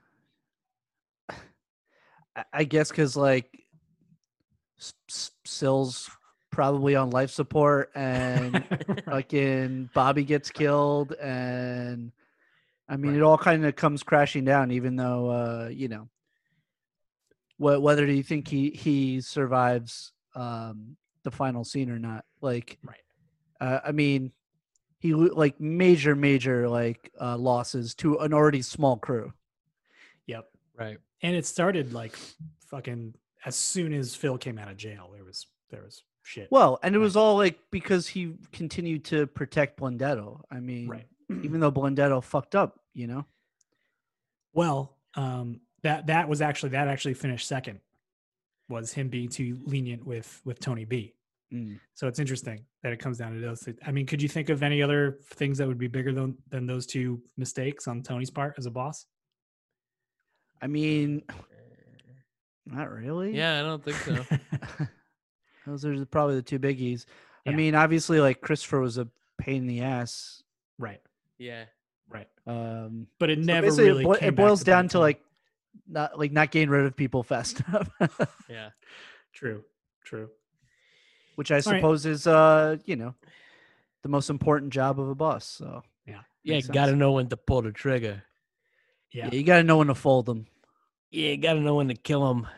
G: I- I guess because like S- S- Sil's probably on life support, and fucking Bobby gets killed, and I mean it
F: Right.
G: all kind of comes crashing down. Even though uh, you know, wh- whether do you think he he survives um the final scene or not? Like,
F: Right.
G: uh, I mean, he lo- like major major like uh, losses to an already small crew.
F: Yep.
E: right.
F: And it started like fucking as soon as Phil came out of jail, there was there was shit.
G: Well, and it
F: Right.
G: was all like because he continued to protect Blundetto. I mean,
F: right.
G: even though Blundetto fucked up, you know.
F: Well, um, that that was actually that actually finished second. Was him being too lenient with with Tony B.
G: Mm.
F: So it's interesting that it comes down to those. I mean, could you think of any other things that would be bigger than than those two mistakes on Tony's part as a boss?
G: I mean, not really.
E: Yeah, I don't think so.
G: Those are probably the two biggies. I
F: Yeah.
G: mean, obviously, like Christopher was a pain in the ass.
F: Right.
E: Yeah.
F: Right.
G: Um,
F: But it
G: so
F: never
G: basically,
F: really
G: it, boi-
F: came
G: it
F: back
G: boils
F: to
G: down
F: bite
G: to
F: him.
G: like not like not getting rid of people fast enough,
E: Yeah.
F: True. True.
G: which I
F: right.
G: suppose is uh you know the most important job of a boss. So
E: Yeah,
G: Makes
E: gotta
G: sense.
E: know when to pull the trigger.
F: Yeah.
G: yeah, you got to know when to fold them.
E: Yeah, gotta know when to kill him.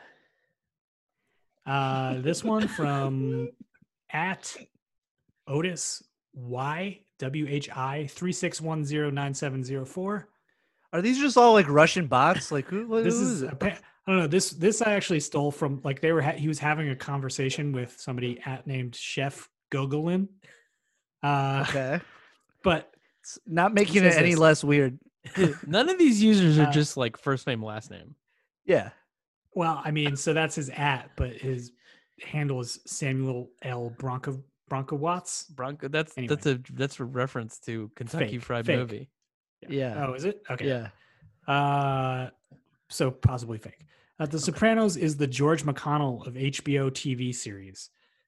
F: Uh, this one from at Otis Y W H I three six one zero nine seven zero four.
G: Are these just all like Russian bots? Like who? What,
F: This
G: who
F: is
G: is it?
F: appa- I don't know. This this I actually stole from like they were ha- he was having a conversation with somebody at named Chef Gogolin. Uh,
G: Okay,
F: but
G: it's not making
F: says
G: it any
F: this.
G: less weird.
E: None of these users are
F: Uh,
E: just like first name, last name.
G: Yeah.
F: well, I mean, so that's his at, but his handle is Samuel L. Bronco Bronkowatz.
E: Bronco. That's
F: Anyway.
E: that's a that's a reference to Kentucky
F: Fake,
E: Fried
F: fake.
E: Movie.
G: Yeah.
F: Oh, is it? Okay.
G: Yeah.
F: Uh, so possibly fake. Uh, the Sopranos is the George McConnell of H B O T V series.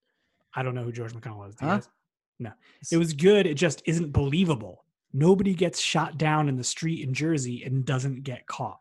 F: I don't know who George McConnell is. Do you
G: Huh?
F: guys? No. It was good. It just isn't believable. Nobody gets shot down in the street in Jersey and doesn't get caught.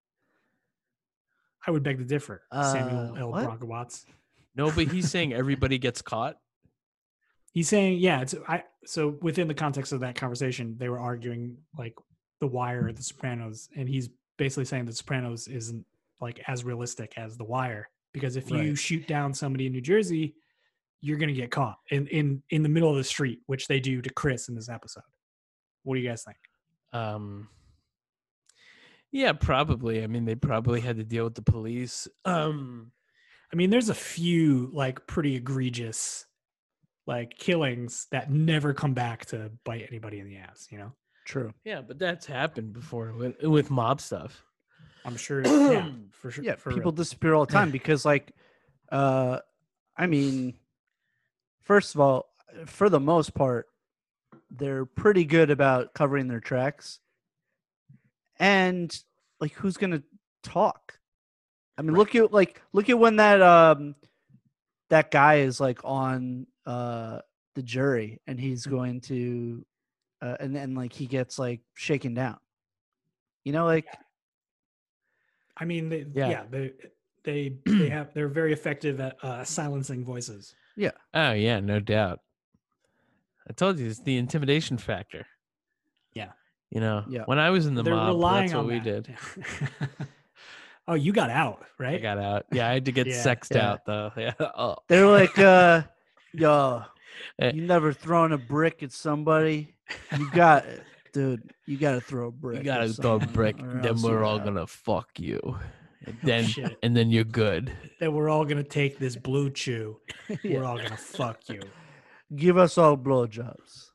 F: I would beg to differ. Samuel
G: Uh,
F: L.
G: what?
F: Bronkowitz.
E: No, but he's saying everybody gets caught.
F: He's saying, yeah, it's I so within the context of that conversation, they were arguing like The Wire or The Sopranos, and he's basically saying The Sopranos isn't like as realistic as The Wire, because if you
G: Right.
F: shoot down somebody in New Jersey, you're gonna get caught in, in in the middle of the street, which they do to Chris in this episode. What do you guys think?
E: Um, yeah, probably. I mean, they probably had to deal with the police. Um,
F: I mean, there's a few like pretty egregious like killings that never come back to bite anybody in the ass, you know?
G: True.
E: yeah, but that's happened before with, with mob stuff.
F: I'm sure yeah, for sure.
G: Yeah,
F: for
G: people
F: real.
G: disappear all the time because, like, uh, I mean, first of all, for the most part, they're pretty good about covering their tracks. And like, who's gonna talk? I mean, look at like look at when that um that guy is like on uh the jury and he's going to uh, and then like he gets like shaken down. You know, like
F: I mean, they,
E: Yeah.
F: yeah. they they they have they're very effective at uh, silencing voices.
E: Oh yeah, no doubt. I told you it's the intimidation factor.
F: Yeah.
E: You know,
G: Yeah.
E: when I was in the
F: They're
E: mob,
F: relying
E: that's what
F: on
E: we
F: that.
E: did.
F: Oh, you got out,
E: I
F: right?
E: got out. Yeah, I had to get
F: Yeah.
E: sexed
G: Yeah.
E: out though. Yeah. Oh.
G: they're like, uh, yo,
E: Eh.
G: you never thrown a brick at somebody. You got it, dude. You got to throw a brick.
E: You gotta
G: at
E: throw a
G: someone,
E: brick,
G: or
E: then
G: else
E: we're
G: you're
E: all
G: out.
E: gonna fuck you, and then
F: shit.
E: and then you're good.
F: That we're all gonna take this blue chew.
G: Yeah.
F: We're all gonna fuck you.
G: Give us all blowjobs.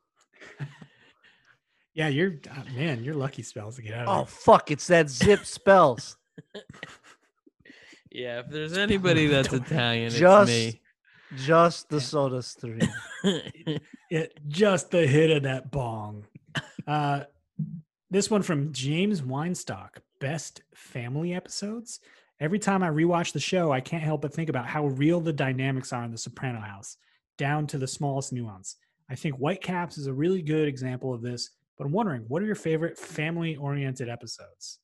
F: Yeah, you're uh, man. You're lucky spells to get out of
G: Oh fuck! It's that zip spells.
E: Yeah, if there's anybody that's Italian,
G: Just-
E: it's
G: Just the soda stream.
E: me.
F: it. Just the hit of that bong. Uh, this one from James Weinstock. Best family episodes. Every time I rewatch the show, I can't help but think about how real the dynamics are in the Soprano house, down to the smallest nuance. I think Whitecaps is a really good example of this, but I'm wondering, what are your favorite family-oriented episodes?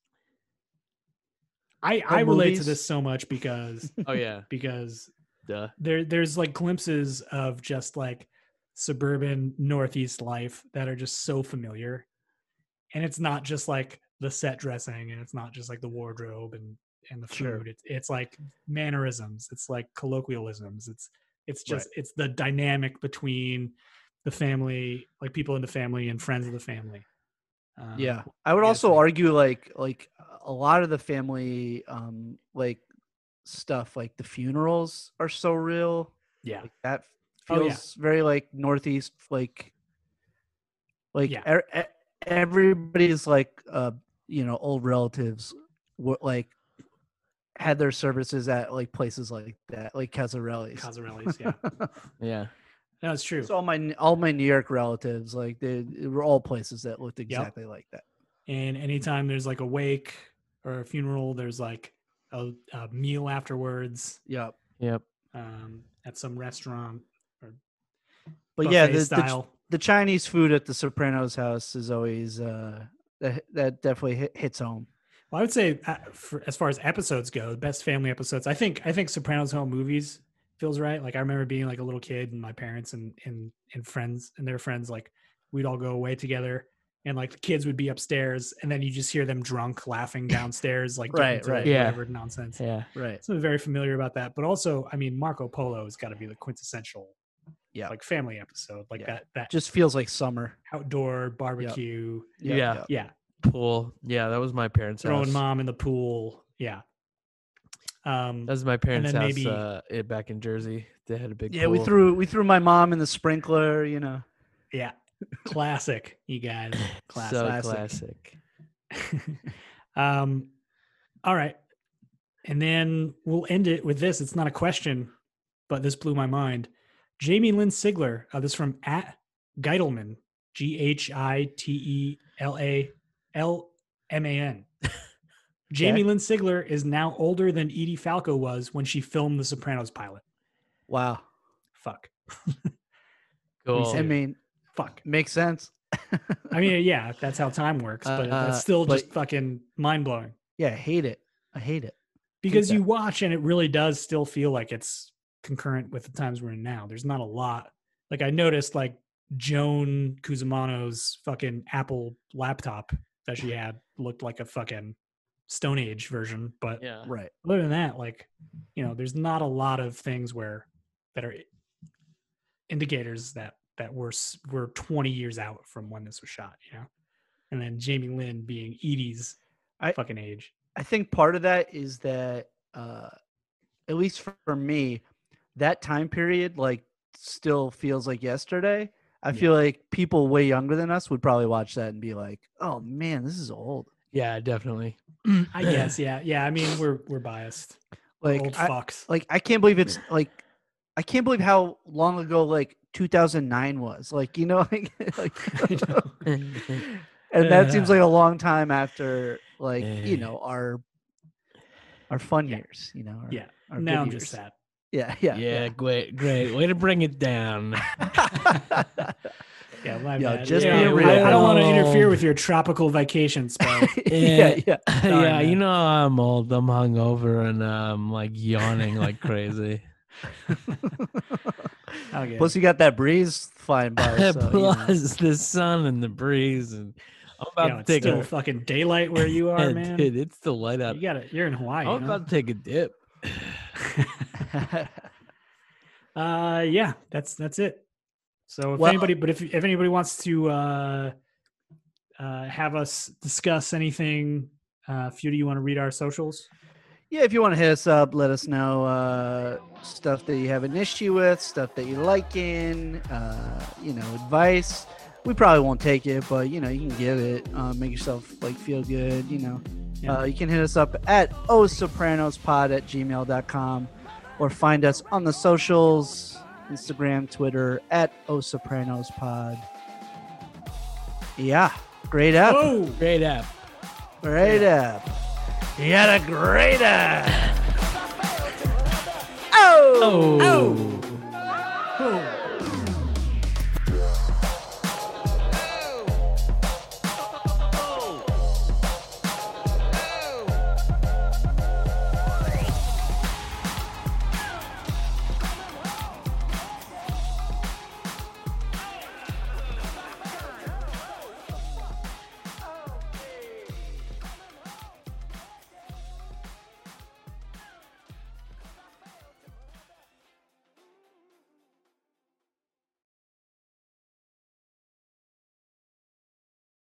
F: I, I relate to
G: movies?
F: this so much because
E: Oh yeah,
F: because
E: duh.
F: there there's like glimpses of just like suburban Northeast life that are just so familiar. And it's not just like the set dressing, and it's not just like the wardrobe and and the food.
G: Sure.
F: It's it's like mannerisms, it's like colloquialisms. It's it's just
G: Right.
F: it's the dynamic between the family, like people in the family and friends of the family. Um,
G: Yeah, I would
F: you guys
G: also
F: think?
G: argue like like a lot of the family um like stuff, like the funerals are so real.
F: Yeah.
G: Like that
F: Oh, yeah.
G: feels very like Northeast, like like
F: Yeah.
G: er- e- everybody's like uh you know old relatives were like had their services at like places like that, like Casarelli's.
F: Cazarelli's, yeah.
E: Yeah,
F: No, it's true.
G: So all my all my New York relatives, like they, they were all places that looked exactly like that.
F: And anytime there's like a wake or a funeral, there's like a, a meal afterwards
G: Yep.
E: yep.
F: um, at some restaurant or
G: But yeah,
F: buffet
G: the, the
F: style.
G: the Chinese food at the Sopranos house is always uh that that definitely hit, hits home.
F: Well, I would say uh, for, as far as episodes go, best family episodes. I think I think Sopranos home movies feels right. Like I remember being like a little kid and my parents and and and friends and their friends, like we'd all go away together, and like the kids would be upstairs, and then you just hear them drunk laughing downstairs, like getting
G: Right,
F: to
G: right.
E: Yeah.
F: whatever nonsense.
E: Yeah,
G: Right.
F: Something very familiar about that. But also, I mean, Marco Polo has got to be the quintessential,
G: Yeah.
F: like family episode, like
G: Yeah.
F: that that
G: Just feels like summer.
F: outdoor barbecue.
G: Yep,
E: Yeah.
G: yep.
F: Yeah,
E: pool. Yeah, that was my parents'
F: throwing
E: house.
F: mom in the pool. Yeah. Um,
E: That was my parents'
F: then
E: house.
F: maybe-
E: uh, it, back in Jersey, they had a big.
G: Yeah, we
E: pool.
G: threw we threw my mom in the sprinkler, you know.
F: yeah, classic, you guys.
G: Class-
E: so
G: classic.
E: classic.
F: um, all right, and then we'll end it with this. It's not a question, but this blew my mind. Jamie Lynn Sigler. Uh, this from at Geitelman. G H I T E L A L M A N. Jamie
G: Okay.
F: Lynn Sigler is now older than Edie Falco was when she filmed the Sopranos pilot.
G: Wow.
F: Fuck.
E: Cool.
G: I mean,
F: Fuck.
G: makes sense.
F: I mean, yeah, that's how time works, but
E: Uh,
F: that's still
G: but-
F: just fucking mind blowing.
G: Yeah, I hate it. I hate it.
F: Because
G: that.
F: you watch and it really does still feel like it's concurrent with the times we're in now. There's not a lot. Like I noticed like Joan Cusimano's fucking Apple laptop that she had looked like a fucking Stone Age version. But
E: Yeah.
G: Right.
F: other than that, like, you know, there's not a lot of things where that are indicators that that we're s- we're twenty years out from when this was shot, you know. And then Jamie Lynn being Edie's
G: I-
F: fucking age.
G: I think part of that is that, uh, at least for, for me, that time period like still feels like yesterday. I
F: Yeah.
G: feel like people way younger than us would probably watch that and be like, "Oh man, this is old."
E: Yeah, definitely.
F: I guess, yeah, yeah. I mean, we're we're biased. We're
G: Like,
F: old
G: I,
F: fucks.
G: like I can't believe it's like, I can't believe how long ago like two thousand nine was. Like, you know, like, like
F: I know.
G: and that seems like a long time after like
E: Yeah.
G: you know our our fun
F: Yeah.
G: years. You know. Our,
F: Yeah.
G: our
F: Now
G: good
F: I'm
G: years.
F: just sad.
G: Yeah. Yeah.
E: Yeah, great, great. Way to bring it down.
F: Yeah, my
G: Yo,
F: bad.
G: just
F: Yeah,
G: being
F: I-
G: real.
F: I, don't want to
E: Well-
F: interfere with your tropical vacation spell.
G: yeah. Yeah.
F: Sorry,
E: yeah, you
F: man.
E: know I'm old. I'm hungover and I'm like yawning like crazy.
F: Okay.
G: Plus, you got that breeze flying by. So, you know.
E: Plus the sun and the breeze, and I'm about
F: Yo,
E: to
F: it's
E: take
F: still
E: a
F: fucking daylight where you are, man.
E: Dude, it's the light out.
F: You got it. You're in Hawaii.
E: I'm
F: you know?
E: about to take a dip.
F: uh, yeah, that's that's it. So if
G: Well-
F: anybody, but if if anybody wants to uh, uh, have us discuss anything, uh, Few, do you want to read our socials?
G: Yeah, if you want to hit us up, let us know uh, stuff that you have an issue with, stuff that you like in, uh, you know, advice. We probably won't take it, but you know, you can give it. Uh, make yourself like feel good. You know,
F: Yeah.
G: uh, you can hit us up at o sopranos pod at gmail dot com or find us on the socials, Instagram, Twitter at o sopranos pod. Yeah, great app.
F: Oh,
E: Great app.
G: Great app. You had a great app. Oh!
E: Oh.